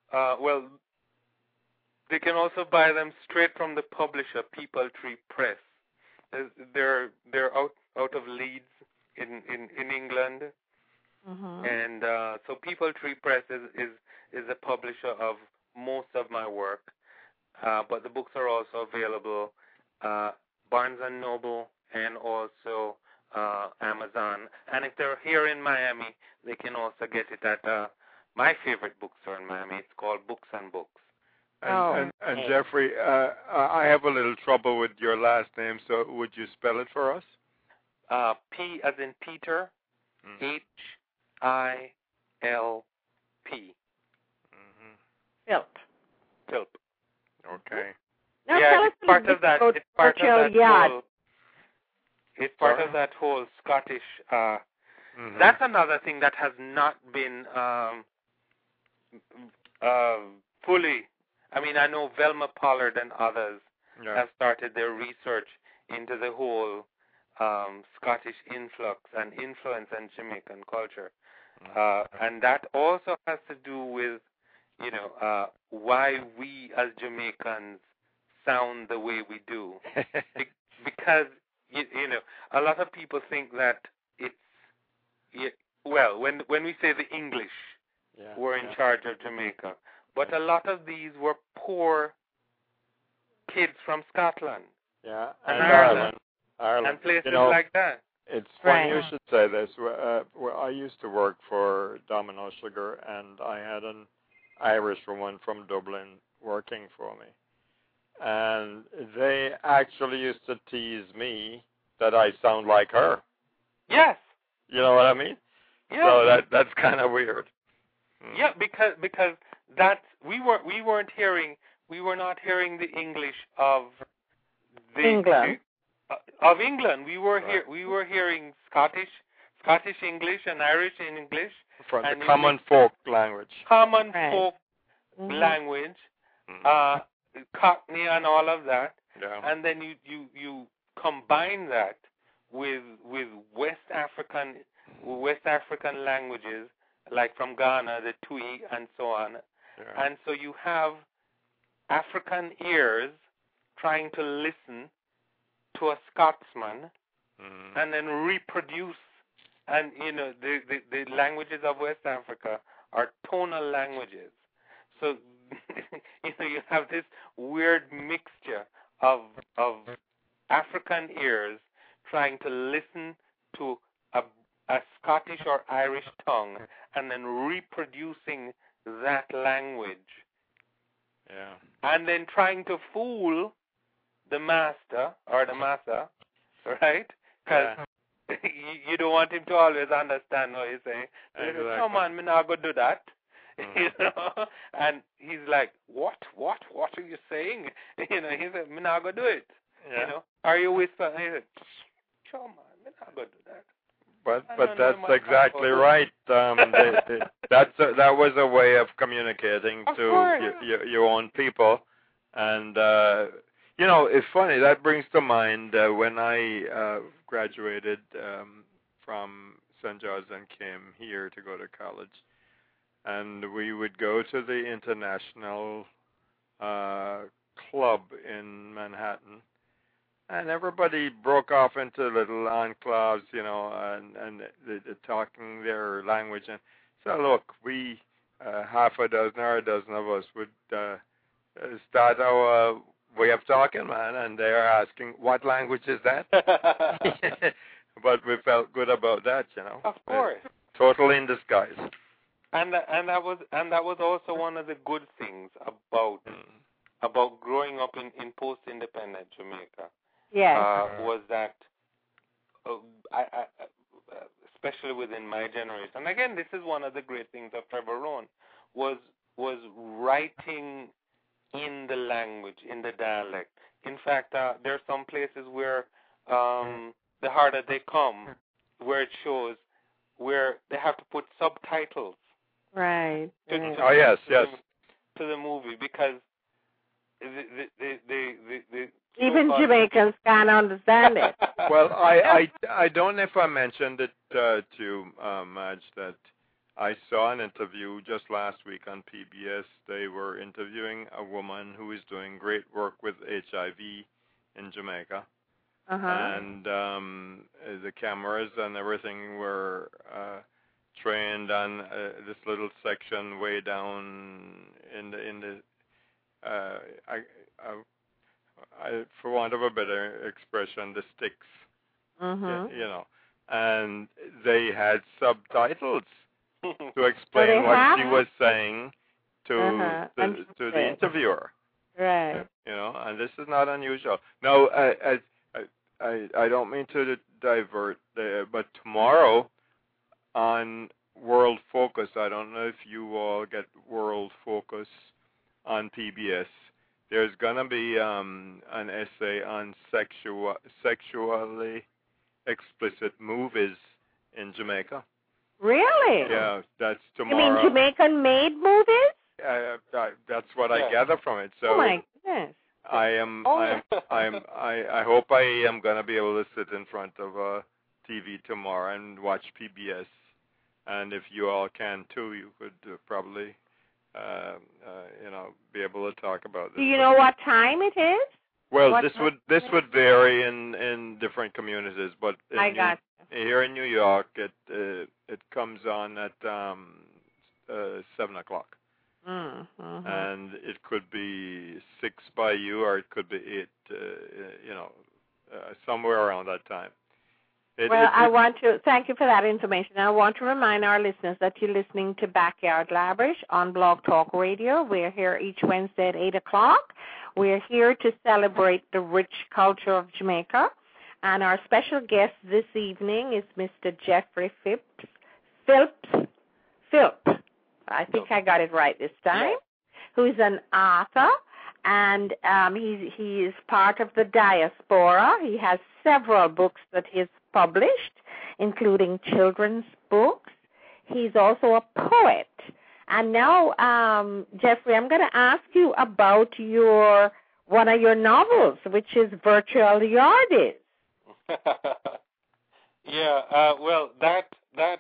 they can also buy them straight from the publisher, People Tree Press. They're out of Leeds in England. Mm-hmm. And so People Tree Press is a publisher of most of my work, but the books are also available Barnes & Noble and also Amazon. And if they're here in Miami, they can also get it at my favorite bookstore in Miami. It's called Books and Books. And Jeffrey, I have a little trouble with your last name, so would you spell it for us? P as in Peter, H-I-L-P. Philp. Okay. Now yeah, it's part of that. It's part of that whole. It's part of that whole Scottish. That's another thing that has not been fully. I mean, I know Velma Pollard and others have started their research into the whole Scottish influx and influence in Jamaican culture. And that also has to do with, why we as Jamaicans sound the way we do. Because, a lot of people think that well, when we say the English were in charge of Jamaica, but a lot of these were poor kids from Scotland. Yeah, and Ireland. And places like that. It's funny you should say this. I used to work for Domino Sugar, and I had an Irish woman from Dublin working for me. And they actually used to tease me that I sound like her. Yes. You know what I mean? Yeah. So that's kind of weird. Yeah, because we were not hearing the English of England. Of England. We were Right. hearing Scottish English and Irish English. From and the common folk language. Common Right. folk language, Cockney and all of that. Yeah. And then you combine that with West African languages, like from Ghana, the Twi and so on. Yeah. And so you have African ears trying to listen to a Scotsman and then reproduce. And, the languages of West Africa are tonal languages. So, you have this weird mixture of African ears trying to listen to a Scottish or Irish tongue and then reproducing that language. Yeah. And then trying to fool the master or the massa, right? Because you don't want him to always understand what he's saying. Exactly. Come on, me not gonna do that. And he's like, what are you saying? He said, me not gonna do it. Yeah. Are you whispering? He said, come on, me not gonna do that. But that's exactly right. That was a way of communicating to your own people, and it's funny. That brings to mind when I graduated from St. George's and came here to go to college, and we would go to the International Club in Manhattan. And everybody broke off into little enclaves, and they're talking their language. And so, look, we, half a dozen or a dozen of us would start our way of talking, man, and they're asking, what language is that? But we felt good about that, Of course. Totally in disguise. And that was also one of the good things about growing up in post-independent Jamaica. Yes. Was that, especially within my generation, and again, this is one of the great things of Trevor Rohn, was writing in the language, in the dialect. In fact, there are some places where the harder they come, where it shows, where they have to put subtitles. Right. Yes. To the movie, because the even Jamaicans can't understand it. Well, I don't know if I mentioned it to Madge that I saw an interview just last week on PBS. They were interviewing a woman who is doing great work with HIV in Jamaica. And the cameras and everything were trained on this little section way down in the for want of a better expression, the sticks, and they had subtitles to explain what she was saying to the interviewer. Right. And this is not unusual. No, I don't mean to divert there, but tomorrow on World Focus, I don't know if you all get World Focus on PBS. There's gonna be an essay on sexually explicit movies in Jamaica. Really? Yeah, that's tomorrow. You mean Jamaican-made movies? That's what I gather from it. So oh my goodness! I hope I am gonna be able to sit in front of a TV tomorrow and watch PBS. And if you all can too, you could probably. Be able to talk about this. Do you know what time it is? Well, this would vary in different communities, but here in New York, it comes on at 7:00, and it could be 6 by you, or it could be 8. Somewhere around that time. I want to thank you for that information. I want to remind our listeners that you're listening to Backyard Labrish on Blog Talk Radio. We're here each Wednesday at 8:00. We're here to celebrate the rich culture of Jamaica. And our special guest this evening is Mr. Jeffrey Philps. I think I got it right this time. Who is an author, and he is part of the diaspora. He has several books that he has published, including children's books. He's also a poet. And now, Jeffrey, I'm going to ask you about one of your novels, which is Virtual Yardies. Well, that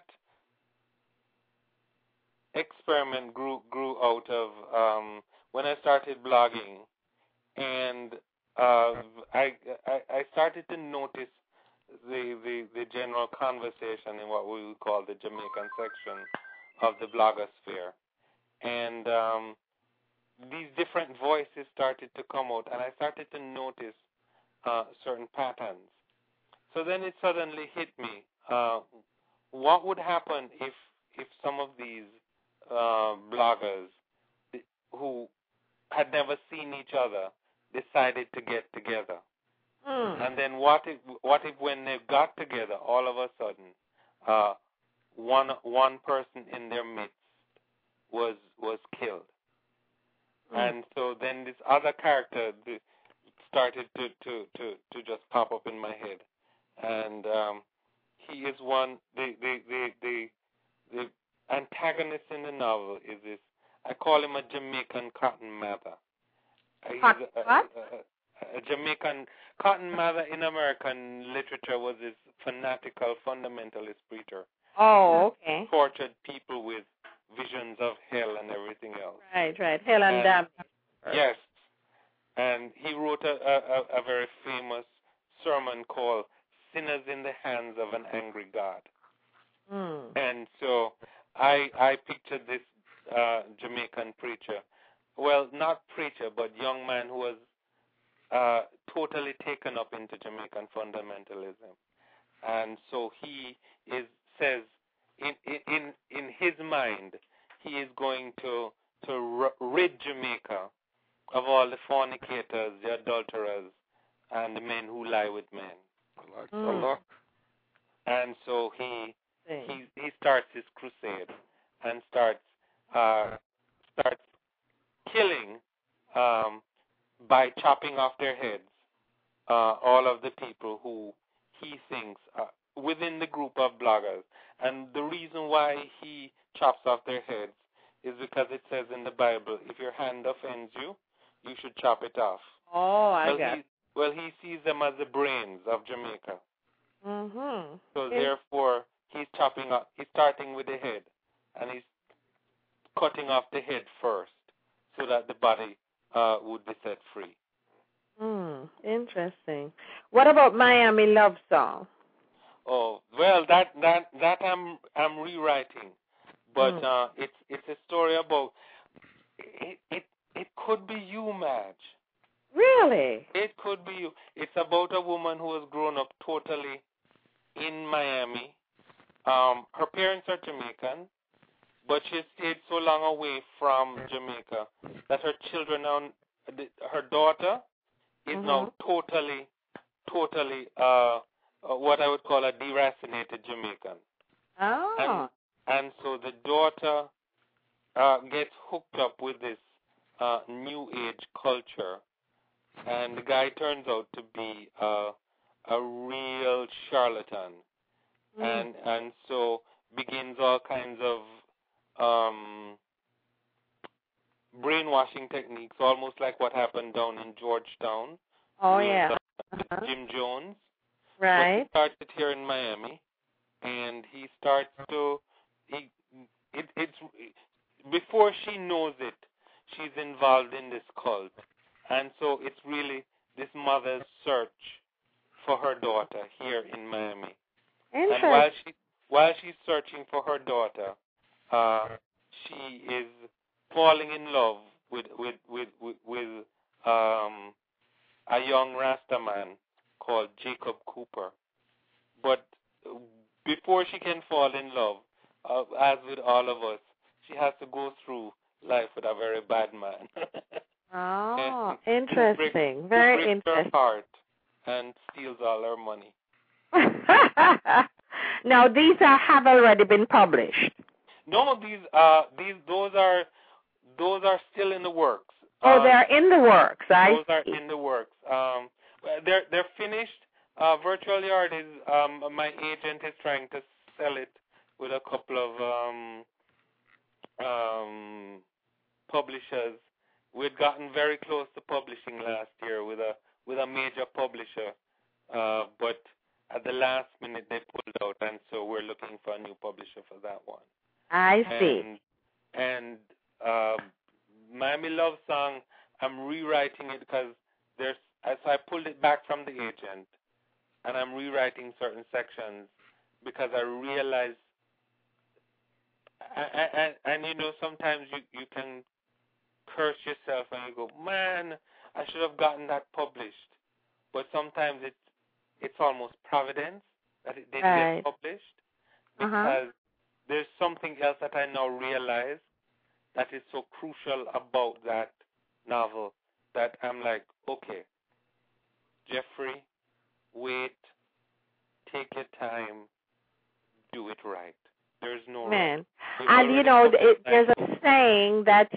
experiment grew out of when I started blogging, and I started to notice the general conversation in what we would call the Jamaican section of the blogosphere, and these different voices started to come out, and I started to notice certain patterns. So then it suddenly hit me: what would happen if some of these bloggers who had never seen each other decided to get together? And then what if when they got together, all of a sudden, one person in their midst was killed, and so then this other character started to just pop up in my head, and he is one. The antagonist in the novel is this. I call him a Jamaican Cotton Mather. A Jamaican Cotton Mather in American literature was this fanatical fundamentalist preacher. Oh, okay. Tortured people with visions of hell and everything else. Right. Hell and damnation. Yes. And he wrote a very famous sermon called Sinners in the Hands of an Angry God. And so I pictured this Jamaican preacher. Well, not preacher, but young man who was totally taken up into Jamaican fundamentalism. And so he says in his mind, he is going to rid Jamaica of all the fornicators, the adulterers, and the men who lie with men. And so he starts his crusade and starts killing by chopping off their heads all of the people who he thinks within the group of bloggers. And the reason why he chops off their heads is because it says in the Bible, if your hand offends you, you should chop it off. Oh, I got it. Well, he sees them as the brains of Jamaica. Mm-hmm. So therefore, he's starting with the head, and he's cutting off the head first, so that the body would be set free. Interesting. What about Miami Love Song? Oh, well, that I'm rewriting, but it's a story about it could be you, Madge. Really? It could be you. It's about a woman who has grown up totally in Miami. Her parents are Jamaican, but she stayed so long away from Jamaica that her children her daughter is now totally what I would call a deracinated Jamaican. Oh. And so the daughter gets hooked up with this new age culture, and the guy turns out to be a real charlatan, and so begins all kinds of brainwashing techniques, almost like what happened down in Georgetown. Oh, with Jim Jones. Right. But he starts it here in Miami, and he starts to. It's before she knows it, she's involved in this cult, and so it's really this mother's search for her daughter here in Miami. Interesting. And while she's searching for her daughter, she is falling in love with a young Rasta man called Jacob Cooper. But before she can fall in love, as with all of us, she has to go through life with a very bad man. Oh, interesting. Very interesting. Breaks her heart and steals all her money. Now, these have already been published. No, those are still in the works. Oh, they're in the works. Those are in the works. They're finished. Virtual Yard is my agent is trying to sell it with a couple of publishers. We'd gotten very close to publishing last year with a major publisher, but at the last minute they pulled out, and so we're looking for a new publisher for that one. I see. And Miami Love Song, I'm rewriting it because so I pulled it back from the agent, and I'm rewriting certain sections because I realized, and you know, sometimes you can curse yourself and you go, man, I should have gotten that published. But sometimes it's almost providence that it didn't get published, because there's something else that I now realize that is so crucial about that novel that I'm like, okay, Jeffrey, wait, take your time, do it right. There's no man. And you know, there's a saying that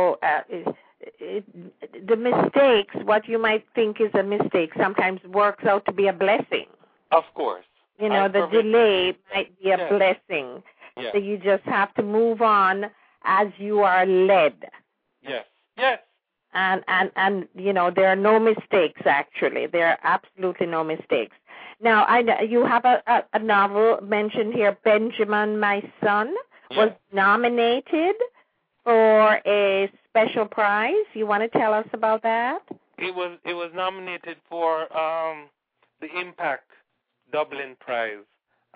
the mistakes, what you might think is a mistake, sometimes works out to be a blessing. Of course. You know, the delay might be a blessing. Yes. So you just have to move on as you are led. Yes. Yes. And you know, there are no mistakes, actually. There are absolutely no mistakes. Now, you have a novel mentioned here, Benjamin, My Son, was nominated for a special prize. You want to tell us about that? It was nominated for the Impact Dublin Prize.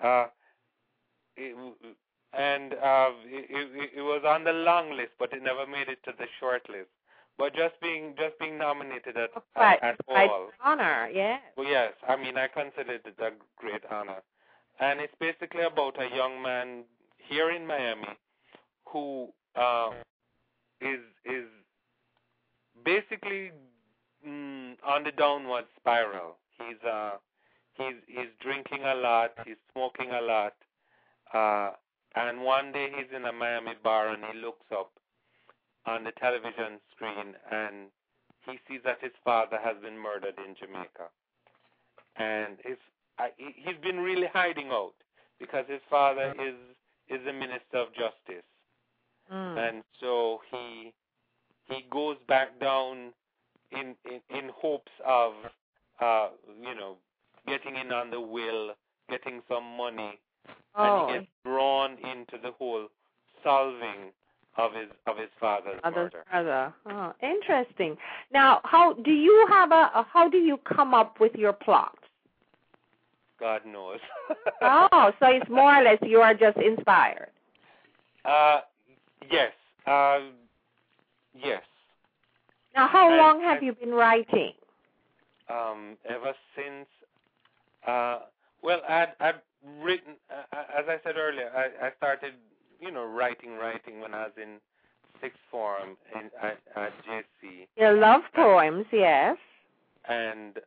It was on the long list, but it never made it to the short list. But just being nominated at all. Honor, yes. Well, yes, I mean, I consider it a great honor. And it's basically about a young man here in Miami who is basically on the downward spiral. He's drinking a lot, he's smoking a lot, and one day he's in a Miami bar and he looks up on the television screen and he sees that his father has been murdered in Jamaica. And he's been really hiding out because his father is the Minister of Justice. And so he goes back down in hopes of getting in on the will, getting some money, and he gets drawn into the whole solving of his father's murder. Oh, interesting. Now, how do you come up with your plots? God knows. Oh, so it's more or less you are just inspired. Yes. Yes. Now, how long have you been writing? Ever since. Well, I'd written, as I said earlier, I started, writing when I was in sixth form at JC. You love poems, yes. And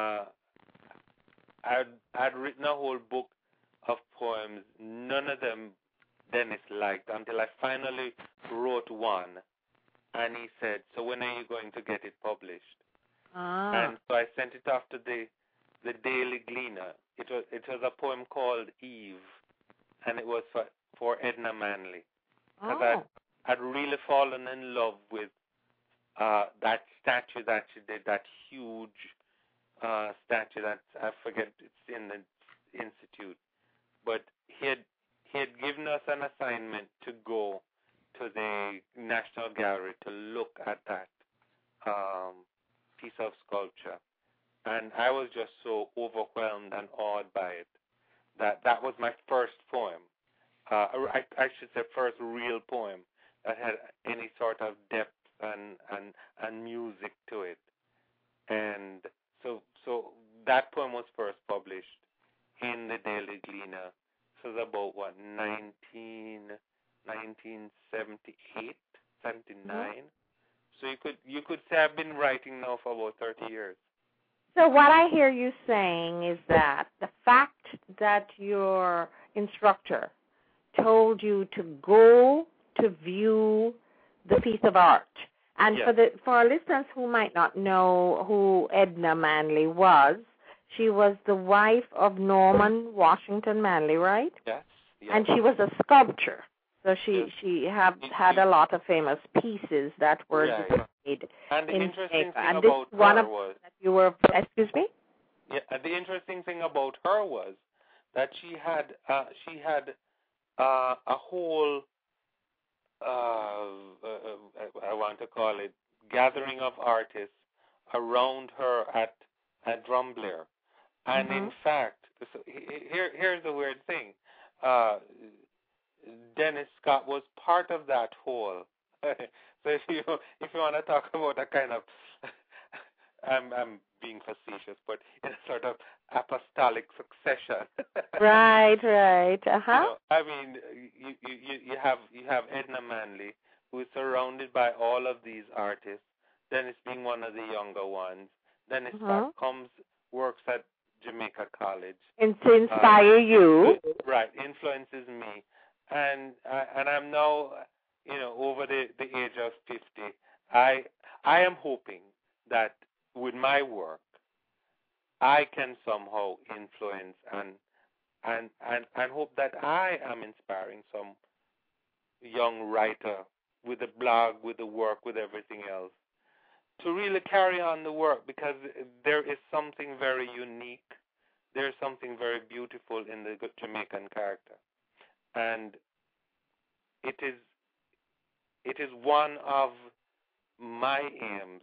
I'd written a whole book of poems. None of them Dennis liked until I finally wrote one. And he said, so when are you going to get it published? And so I sent it off to the Daily Gleaner. It was a poem called Eve, and it was for Edna Manley. Because I'd really fallen in love with that statue that she did, that huge statue that I forget, it's in the institute. But he had given us an assignment to go to the National Gallery to look at that piece of sculpture. That was my first poem. I should say first real poem that had any sort of depth and music to it. And so that poem was first published in the Daily Gleaner. This was about 1978, 79. So you could say I've been writing now for about 30 years. So what I hear you saying is that the fact that your instructor told you to go to view the piece of art, and for our listeners who might not know who Edna Manley was, she was the wife of Norman Washington Manley, right? Yes. And she was a sculptor. So she had a lot of famous pieces that were displayed. And the interesting thing and about this one her of was that you were. Excuse me. Yeah, and the interesting thing about her was that she had a whole I want to call it gathering of artists around her at Drumblair. And in fact, here's the weird thing. Dennis Scott was part of that whole. So if you want to talk about a kind of, I'm being facetious, but in a sort of apostolic succession. Right. I mean, you have Edna Manley, who is surrounded by all of these artists. Dennis being one of the younger ones. Dennis Scott works at Jamaica College. And to inspire you. Right, influences me. And I'm now, over the age of 50. I am hoping that with my work, I can somehow influence and hope that I am inspiring some young writer with the blog, with the work, with everything else, to really carry on the work, because there is something very unique. There is something very beautiful in the Jamaican character. And it is one of my aims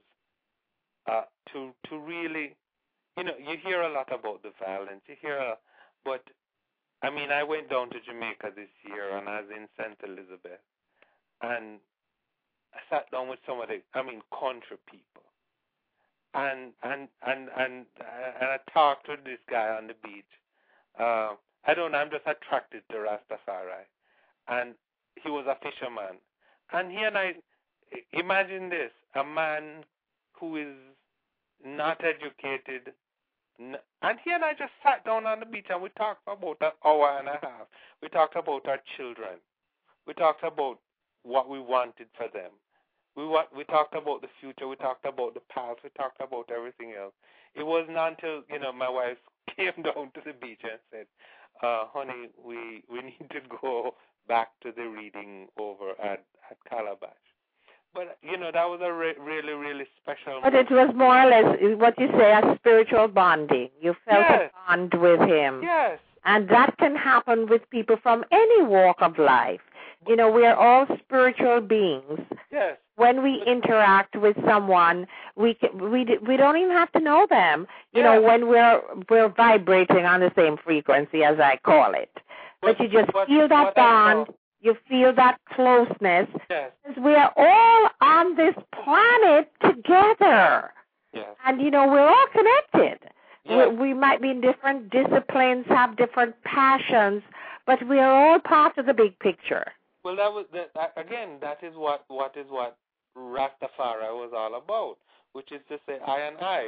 to really, you hear a lot about the violence. But I mean, I went down to Jamaica this year, and I was in St. Elizabeth, and I sat down with some of the, country people, and I talked with this guy on the beach. I'm just attracted to Rastafari. And he was a fisherman. And he and I, imagine this, a man who is not educated. And he and I just sat down on the beach and we talked for about an hour and a half. We talked about our children. We talked about what we wanted for them. We talked about the future. We talked about the past. We talked about everything else. It wasn't until, my wife came down to the beach and said, honey, we need to go back to the reading over at Calabash. But, that was a really, really special moment. But it was more or less what you say, a spiritual bonding. You felt a bond with him. Yes. And that can happen with people from any walk of life. We are all spiritual beings. Yes. When we interact with someone, we don't even have to know them. When we're vibrating on the same frequency, as I call it. But you just feel that bond. You feel that closeness. Yes. Because we are all on this planet together. Yes. And we're all connected. Yes. We might be in different disciplines, have different passions, but we are all part of the big picture. Well, that is what Rastafari was all about, which is to say, I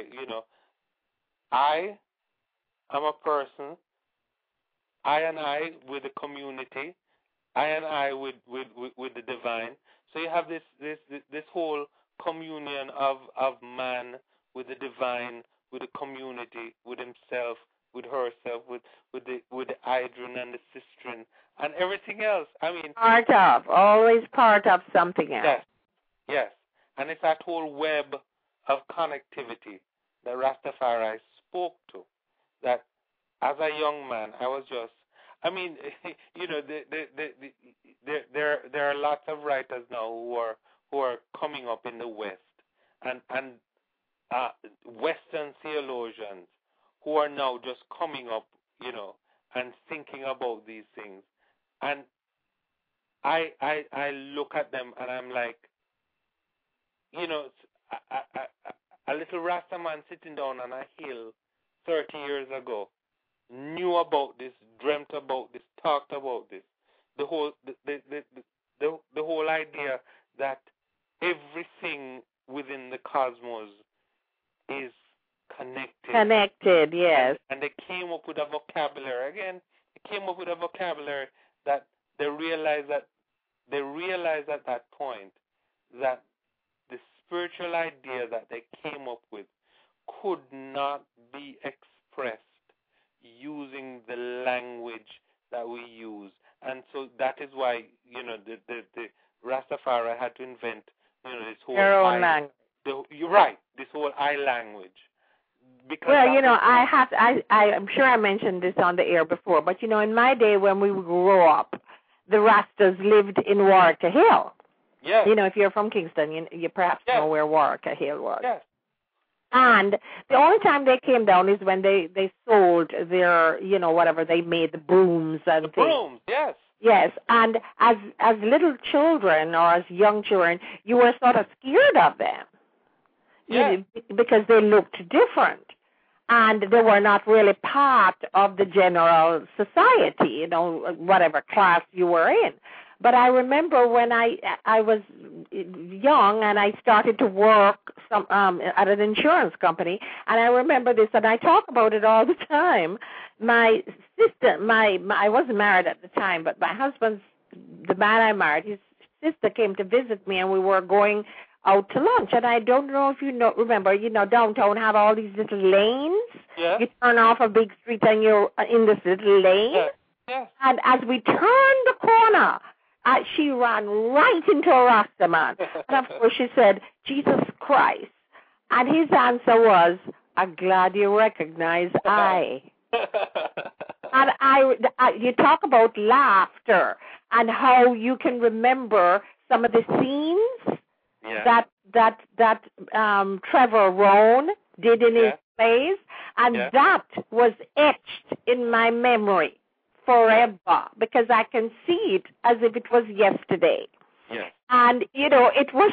am a person, I and I with the community, I and I with the divine. So you have this whole communion of man with the divine, with the community, with himself, with herself, with the hydrogen and the cistern and everything else. Always part of something else. Yes. And it's that whole web of connectivity that Rastafari spoke to. That as a young man, I was just, there are lots of writers now who are coming up in the West, and Western theologians who are now just coming up, and thinking about these things. And I look at them and I'm like, you know, a little Rasta man sitting down on a hill 30 years ago knew about this, dreamt about this, talked about this. The whole idea that everything within the cosmos is connected. Connected, yes. And they came up with a vocabulary. Again, they came up with a vocabulary that they realized at that point that the spiritual idea that they came up with could not be expressed using the language that we use. And so that is why, you know, the Rastafari had to invent, you know, this whole their own language. You're right, this whole I language. Because well, you know, I'm sure I mentioned this on the air before, but, you know, in my day when we grew up, the Rastas lived in Warwick Hill. Yes. You know, if you're from Kingston, you perhaps know where Warwick Hill was. Yes. And the only time they came down is when they sold their, you know, whatever, they made the brooms and things. Brooms, yes. Yes, and as little children or as young children, you were sort of scared of them. Yes. Because they looked different. And they were not really part of the general society, you know, whatever class you were in. But I remember when I was young and I started to work at an insurance company, and I remember this, and I talk about it all the time. My sister, I wasn't married at the time, but my husband's, the man I married, his sister came to visit me, and we were going out to lunch. And I don't know if you remember, you know, downtown have all these little lanes. Yeah. You turn off a big street and you're in this little lane. Yes. Yes. And as we turned the corner, she ran right into a Rasta man. And of course she said, Jesus Christ. And his answer was, I'm glad you recognize I. And you talk about laughter and how you can remember some of the scenes that Trevor Rohn did in his plays, and that was etched in my memory forever because I can see it as if it was yesterday. Yes. And, you know, it was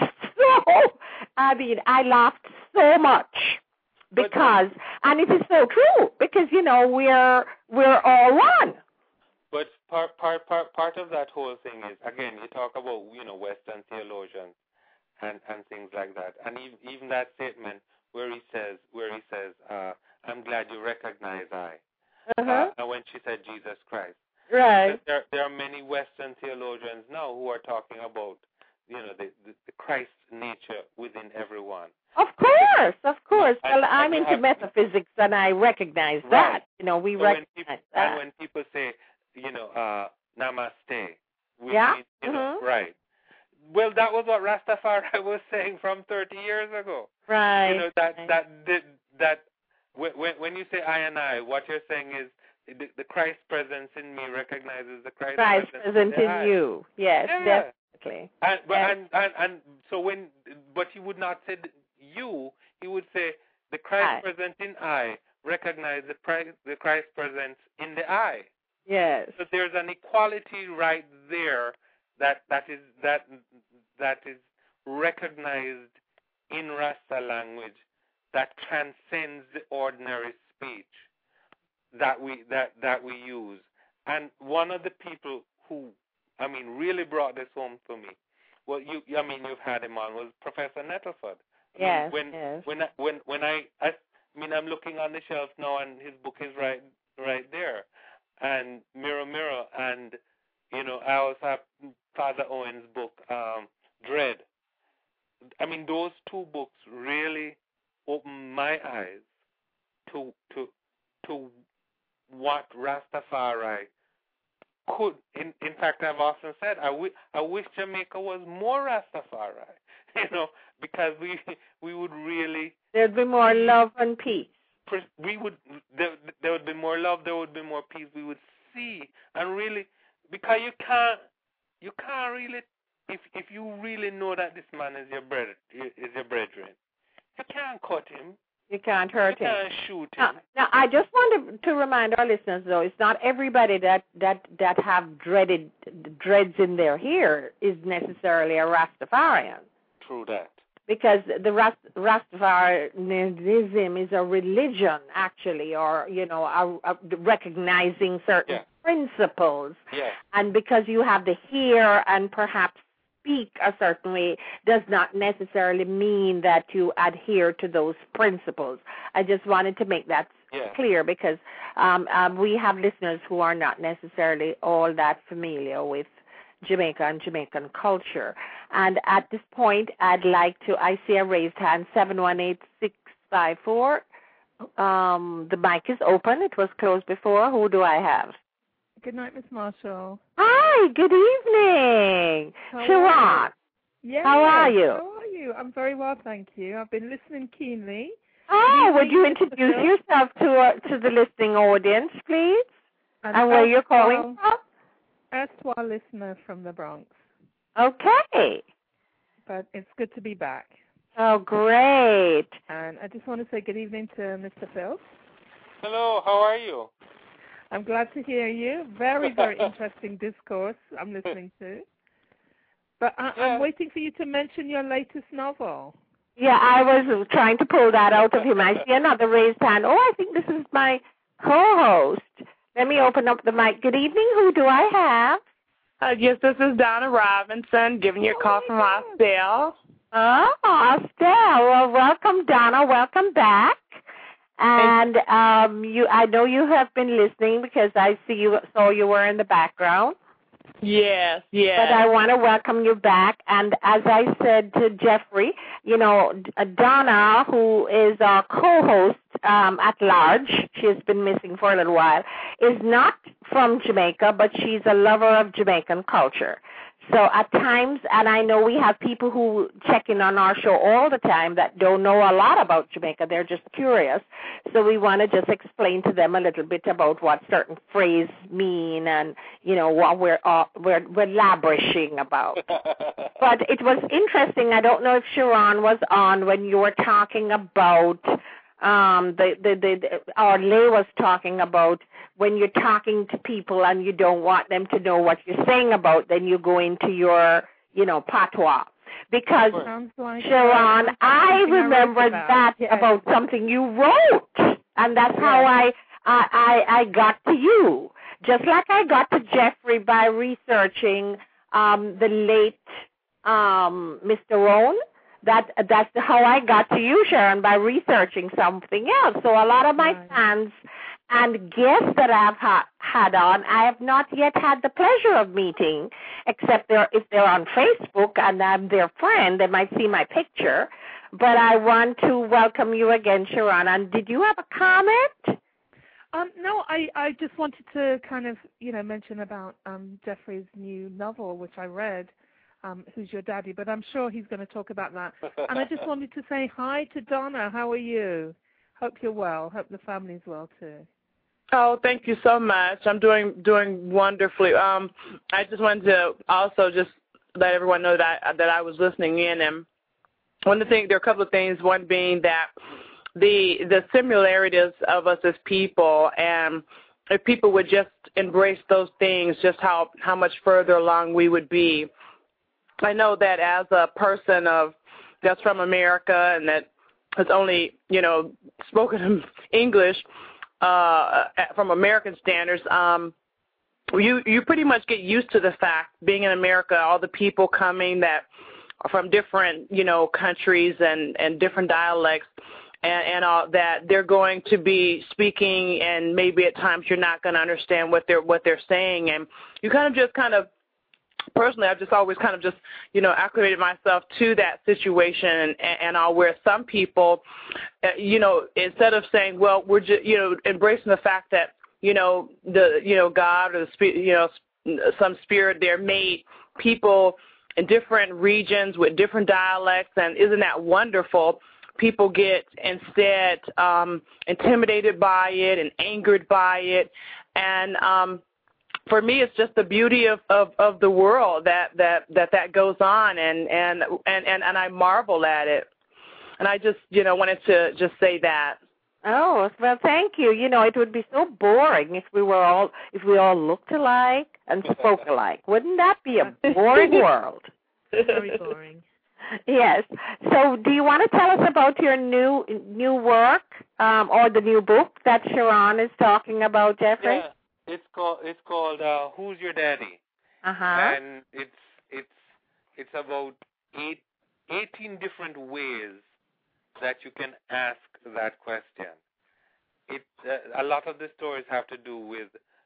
I laughed so much because, and it is so true, because, you know, we're all one. But part of that whole thing is, again, you talk about, you know, Western theologians and things like that. And even that statement where he says, I'm glad you recognize I. And when she said Jesus Christ. Right. There are many Western theologians now who are talking about, you know, the Christ nature within everyone. Of course. Well, I'm into metaphysics, and I recognize that. You know, we recognize that. And when people say, you know, namaste, which yeah. means, you know, right. Well, that was what Rastafari was saying from 30 years ago. Right. You know, that when you say I and I, what you're saying is the Christ presence in me recognizes the Christ presence in you. Yes, definitely. And so but he would not say you. He would say the Christ presence in I recognize the Christ presence in the I. Yes. So there's an equality right there that is recognized in Rasta language that transcends the ordinary speech that we use. And one of the people who, I mean, really brought this home for me, well, you've had him on, was Professor Nettleford. Yes. When I'm looking on the shelf now, and his book is right there, and Mirror Mirror, and you know, I also have Father Owen's book, Dread. I mean, those two books really opened my eyes to what Rastafari could. In fact, I've often said I wish Jamaica was more Rastafari, you know, because we would really, there'd be more love and peace. There would be more love. There would be more peace. We would see and really, because you can't really, if you really know that this man is your brethren, you can't cut him. You can't hurt him. Shoot him. Now, I just want to remind our listeners, though, it's not everybody that have dreads in their hair is necessarily a Rastafarian. True that. Because the Rastafarianism is a religion, actually, or, a recognizing certain principles. Yeah. And because you have the hair and perhaps speak a certain way does not necessarily mean that you adhere to those principles. I just wanted to make that clear because we have listeners who are not necessarily all that familiar with Jamaica and Jamaican culture. And at this point, I'd like to, I see a raised hand, 718-654. The mic is open. It was closed before. Who do I have? Good night, Miss Marshall. Hi, good evening. Sharon. Yes. How are you? How are you? I'm very well, thank you. I've been listening keenly. Oh, would you introduce yourself to the listening audience, please? And where you're calling from? Erstwhile listener from the Bronx. Okay. But it's good to be back. Oh, great. And I just want to say good evening to Mr. Phil. Hello, how are you? I'm glad to hear you. Very, very interesting discourse I'm listening to. But I'm waiting for you to mention your latest novel. Yeah, I was trying to pull that out of him. I see another raised hand. Oh, I think this is my co-host. Let me open up the mic. Good evening. Who do I have? Yes, this is Donna Robinson giving you a call from Austell. Oh, Austell. Well, welcome, Donna. Welcome back. And I know you have been listening because I saw you were in the background. Yes, yes. But I want to welcome you back. And as I said to Jeffrey, Donna, who is our co-host at large, she has been missing for a little while, is not from Jamaica, but she's a lover of Jamaican culture. So at times, and I know we have people who check in on our show all the time that don't know a lot about Jamaica. They're just curious. So we want to just explain to them a little bit about what certain phrases mean and, what we're lavishing about. But it was interesting. I don't know if Sharon was on when you were talking about our Lay was talking about when you're talking to people and you don't want them to know what you're saying about, then you go into your, patois. Because, Sharon, I remembered that about something you wrote, and that's how I got to you. Just like I got to Jeffrey by researching the late Mr. Rohn. That's how I got to you, Sharon, by researching something else. So a lot of my fans and guests that I've had on, I have not yet had the pleasure of meeting, except if they're on Facebook and I'm their friend, they might see my picture. But I want to welcome you again, Sharon. And did you have a comment? No, I just wanted to kind of, mention about Jeffrey's new novel, which I read. Who's Your Daddy, but I'm sure he's going to talk about that. And I just wanted to say hi to Donna. How are you? Hope you're well. Hope the family's well, too. Oh, thank you so much. I'm doing wonderfully. I just wanted to also just let everyone know that I was listening in. And one of the things, there are a couple of things, one being that the similarities of us as people, and if people would just embrace those things, just how much further along we would be. I know that as a person that's from America and that has only, spoken English from American standards, you pretty much get used to the fact, being in America, all the people coming that are from different, countries and different dialects and all that, they're going to be speaking, and maybe at times you're not going to understand what they're saying, and you kind of personally, I've just always kind of just, acclimated myself to that situation and all, where some people, instead of saying, well, we're just, embracing the fact that, God or some spirit there made people in different regions with different dialects, and isn't that wonderful? People get instead intimidated by it and angered by it, and for me, it's just the beauty of the world that goes on, and I marvel at it. And I just, wanted to just say that. Oh, well, thank you. It would be so boring if we all looked alike and spoke alike. Wouldn't that be a boring world? Very boring. Yes. So, do you want to tell us about your new work or the new book that Sharon is talking about, Jeffrey? Yeah, it's called Who's Your Daddy? And it's about 18 different ways that you can ask that question. A lot of the stories have to do with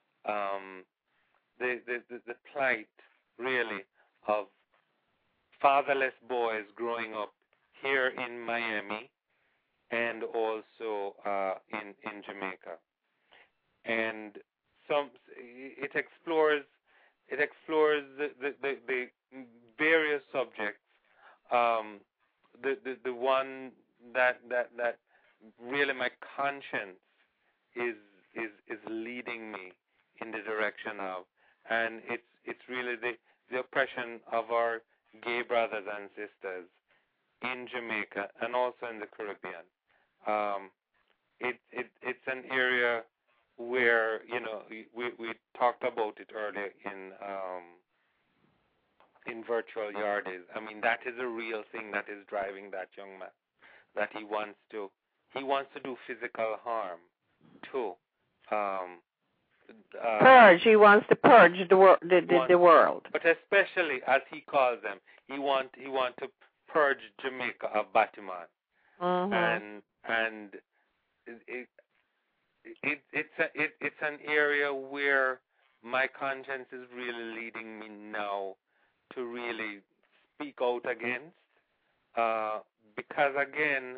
the plight, really, of fatherless boys growing up here in Miami and also in Jamaica. And it explores the various subjects. The one that really my conscience is leading me in the direction of, and it's really the oppression of our gay brothers and sisters in Jamaica and also in the Caribbean. It's an area where we talked about it earlier in virtual yardies. I mean, that is a real thing that is driving that young man. That he wants to do physical harm too. Purge. He wants to purge the world. But especially, as he calls them, he want to purge Jamaica of Batman. And it's an area where my conscience is really leading me now to really speak out against. Because again,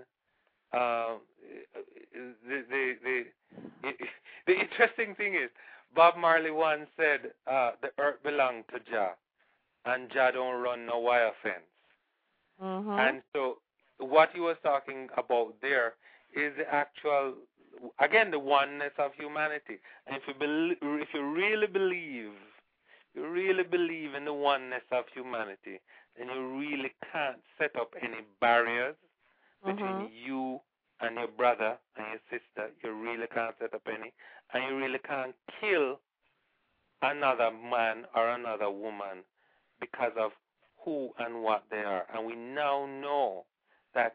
the interesting thing is, Bob Marley once said, the earth belonged to Jah, and Jah don't run no wire fence. And so what he was talking about there is the actual, again, the oneness of humanity. And if you really believe in the oneness of humanity, then you really can't set up any barriers between you and your brother and your sister. You really can't set up any. And you really can't kill another man or another woman because of who and what they are. And we now know that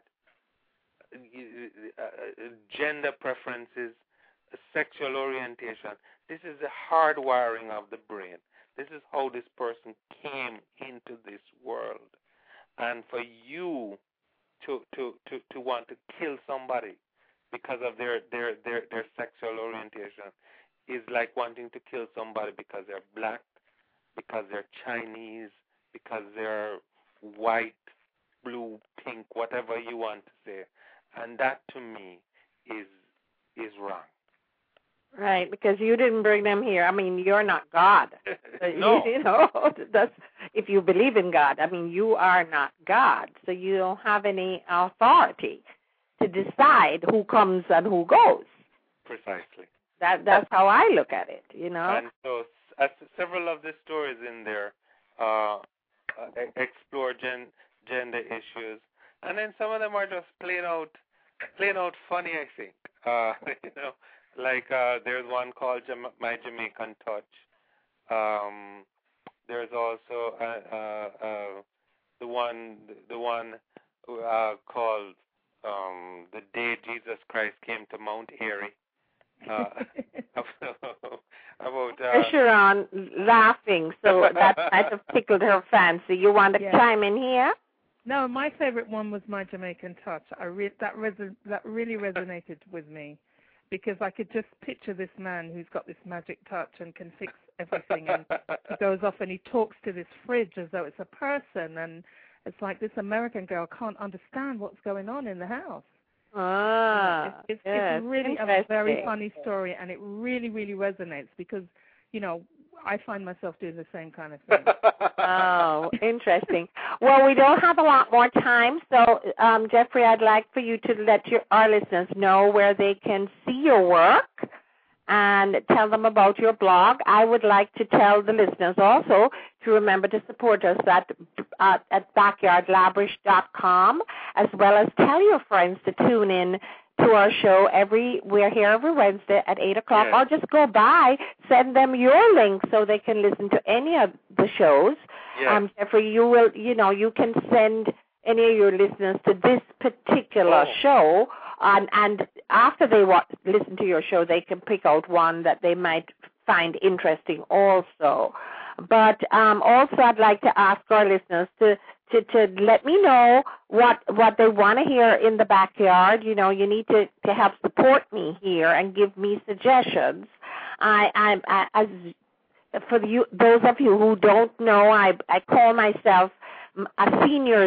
gender preferences, sexual orientation, this is the hardwiring of the brain. This is how this person came into this world. And for you to want to kill somebody because of their sexual orientation is like wanting to kill somebody because they're black, because they're Chinese, because they're white, blue, pink, whatever you want to say. And that to me is wrong. Right, because you didn't bring them here. I mean, you're not God. No. That's, if you believe in God. I mean, you are not God, so you don't have any authority to decide who comes and who goes. Precisely. That's how I look at it, And so several of the stories in there explore gender issues, and then some of them are just plain out funny, I think. Like there's one called My Jamaican Touch. There's also the one called The Day Jesus Christ Came to Mount Airy. About Sharon laughing, so that might have tickled her fancy. You want to chime in here? No, my favorite one was My Jamaican Touch. That really resonated with me, because I could just picture this man who's got this magic touch and can fix everything, and he goes off and he talks to this fridge as though it's a person, and it's like this American girl can't understand what's going on in the house. It's really a very funny story, and it really, really resonates because, I find myself doing the same kind of thing. Oh, interesting. Well, we don't have a lot more time, so Jeffrey, I'd like for you to let our listeners know where they can see your work and tell them about your blog. I would like to tell the listeners also to remember to support us at at backyardlabrish.com, as well as tell your friends to tune in to our show. We're here every Wednesday at 8 o'clock, or just go by, send them your link so they can listen to any of the shows. Jeffrey, you can send any of your listeners to this particular show, and after they listen to your show, they can pick out one that they might find interesting also. But also I'd like to ask our listeners to let me know what they want to hear in the backyard. You need to help support me here and give me suggestions. For those of you who don't know, I call myself a senior,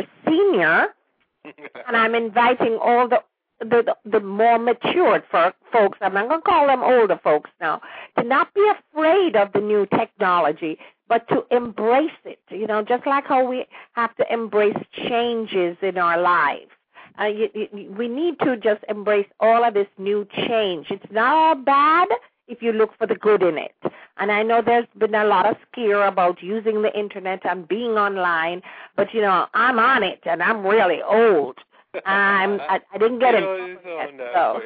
and I'm inviting all the more matured folks, I'm not going to call them older folks now, to not be afraid of the new technology, but to embrace it, just like how we have to embrace changes in our lives. We need to just embrace all of this new change. It's not all bad if you look for the good in it. And I know there's been a lot of scare about using the Internet and being online, but, I'm on it, and I'm really old. I didn't get it. So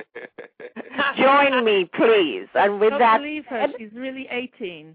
join me, please. And with that, believe her. She's really 18.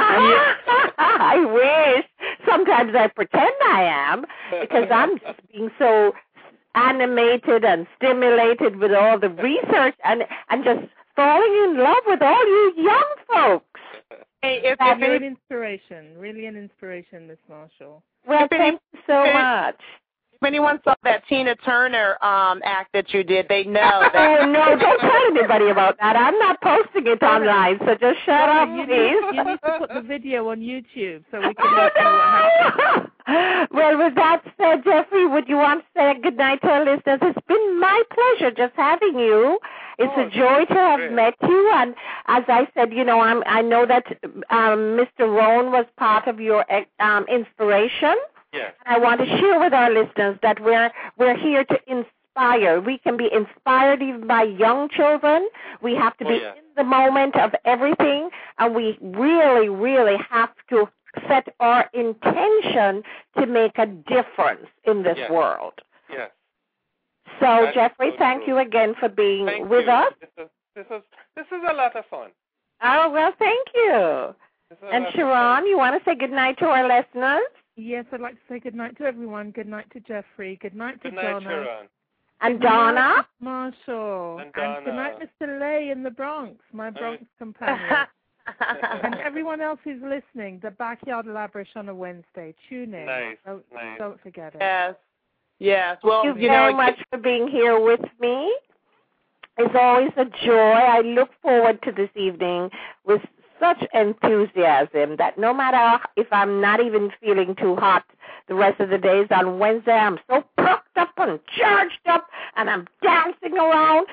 I wish. Sometimes I pretend I am, because I'm just being so animated and stimulated with all the research and just falling in love with all you young folks. Hey, you're an inspiration, really an inspiration, Miss Marshall. Well, thank you so much. If anyone saw that Tina Turner act that you did, they know that. Oh, no, don't tell anybody about that. I'm not posting it online, so just shut up, please. You need to put the video on YouTube so we can see what happens. Well, with that said, Jeffrey, would you want to say good night to our listeners? It's been my pleasure just having you. It's a joy to have met you. And as I said, I know that Mr. Rohn was part of your inspiration. Yes. I want to share with our listeners that we're here to inspire. We can be inspired even by young children. We have to be in the moment of everything, and we really, really have to set our intention to make a difference in this world. Yes. So, Jeffrey, thank you again for being with us. This is a lot of fun. Oh, well, thank you. And Sharon, you want to say good night to our listeners? Yes, I'd like to say good night to everyone. Good night to Jeffrey. Good night to Donna. Sharon. And Donna. Marshall. And Donna. And good night, Mr. Lay in the Bronx, my Bronx companion. And everyone else who's listening, the Backyard Labrish on a Wednesday. Tune in. Nice. Don't forget it. Yes. Well, thank you very much for being here with me. It's always a joy. I look forward to this evening with such enthusiasm that no matter if I'm not even feeling too hot the rest of the days, on Wednesday I'm so pumped up and charged up and I'm dancing around,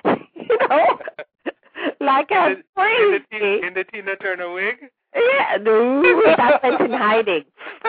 like I'm crazy. In the Tina Turner wig? Yeah, no, that's in hiding.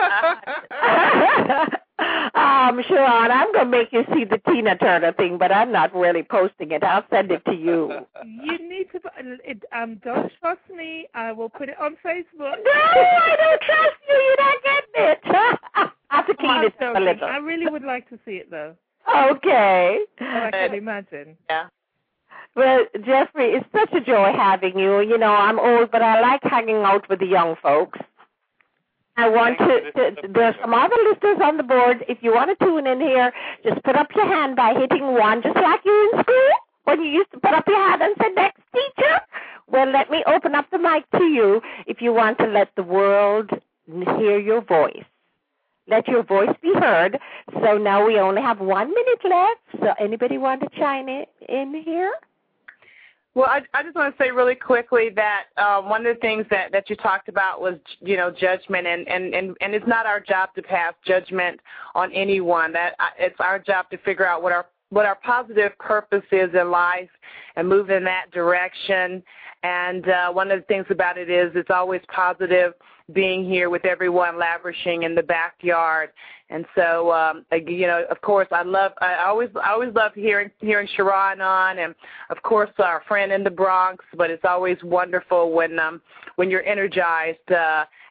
Sharon, I'm going to make you see the Tina Turner thing, but I'm not really posting it. I'll send it to you. You need to, don't trust me. I will put it on Facebook. No, I don't trust you. You're not getting it. I have to clean it a little. I really would like to see it, though. Okay. I can imagine. Yeah. Well, Jeffrey, it's such a joy having you. I'm old, but I like hanging out with the young folks. I want there's some other listeners on the board. If you want to tune in here, just put up your hand by hitting 1, just like you in school when you used to put up your hand and say, next teacher. Well, let me open up the mic to you if you want to let the world hear your voice. Let your voice be heard. So now we only have 1 minute left. So anybody want to chime in here? Well, I just want to say really quickly that one of the things that you talked about was, judgment, and it's not our job to pass judgment on anyone. That it's our job to figure out what our positive purpose is in life and move in that direction. And one of the things about it is it's always positive being here with everyone lavishing in the backyard. And so, of course, I always love hearing Sharon on, and of course our friend in the Bronx. But it's always wonderful when you're energized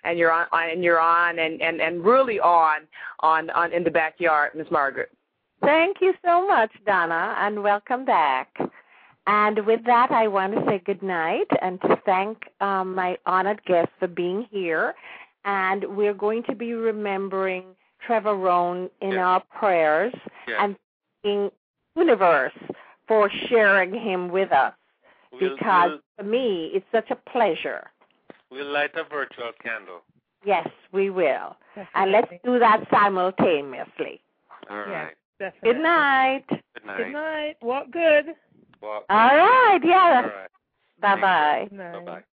and you're on and really on in the backyard, Miss Margaret. Thank you so much, Donna, and welcome back. And with that, I want to say good night and to thank my honored guests for being here. And we're going to be remembering Trevor Rohn in our prayers and thanking Universe for sharing him with us. Because for me, it's such a pleasure. We'll light a virtual candle. Yes, we will. Definitely. And let's do that simultaneously. All right. Definitely. Good night. Good night. Good night. Walk good. Walk. All right, yeah. All right. Bye-bye. Good night. Bye-bye.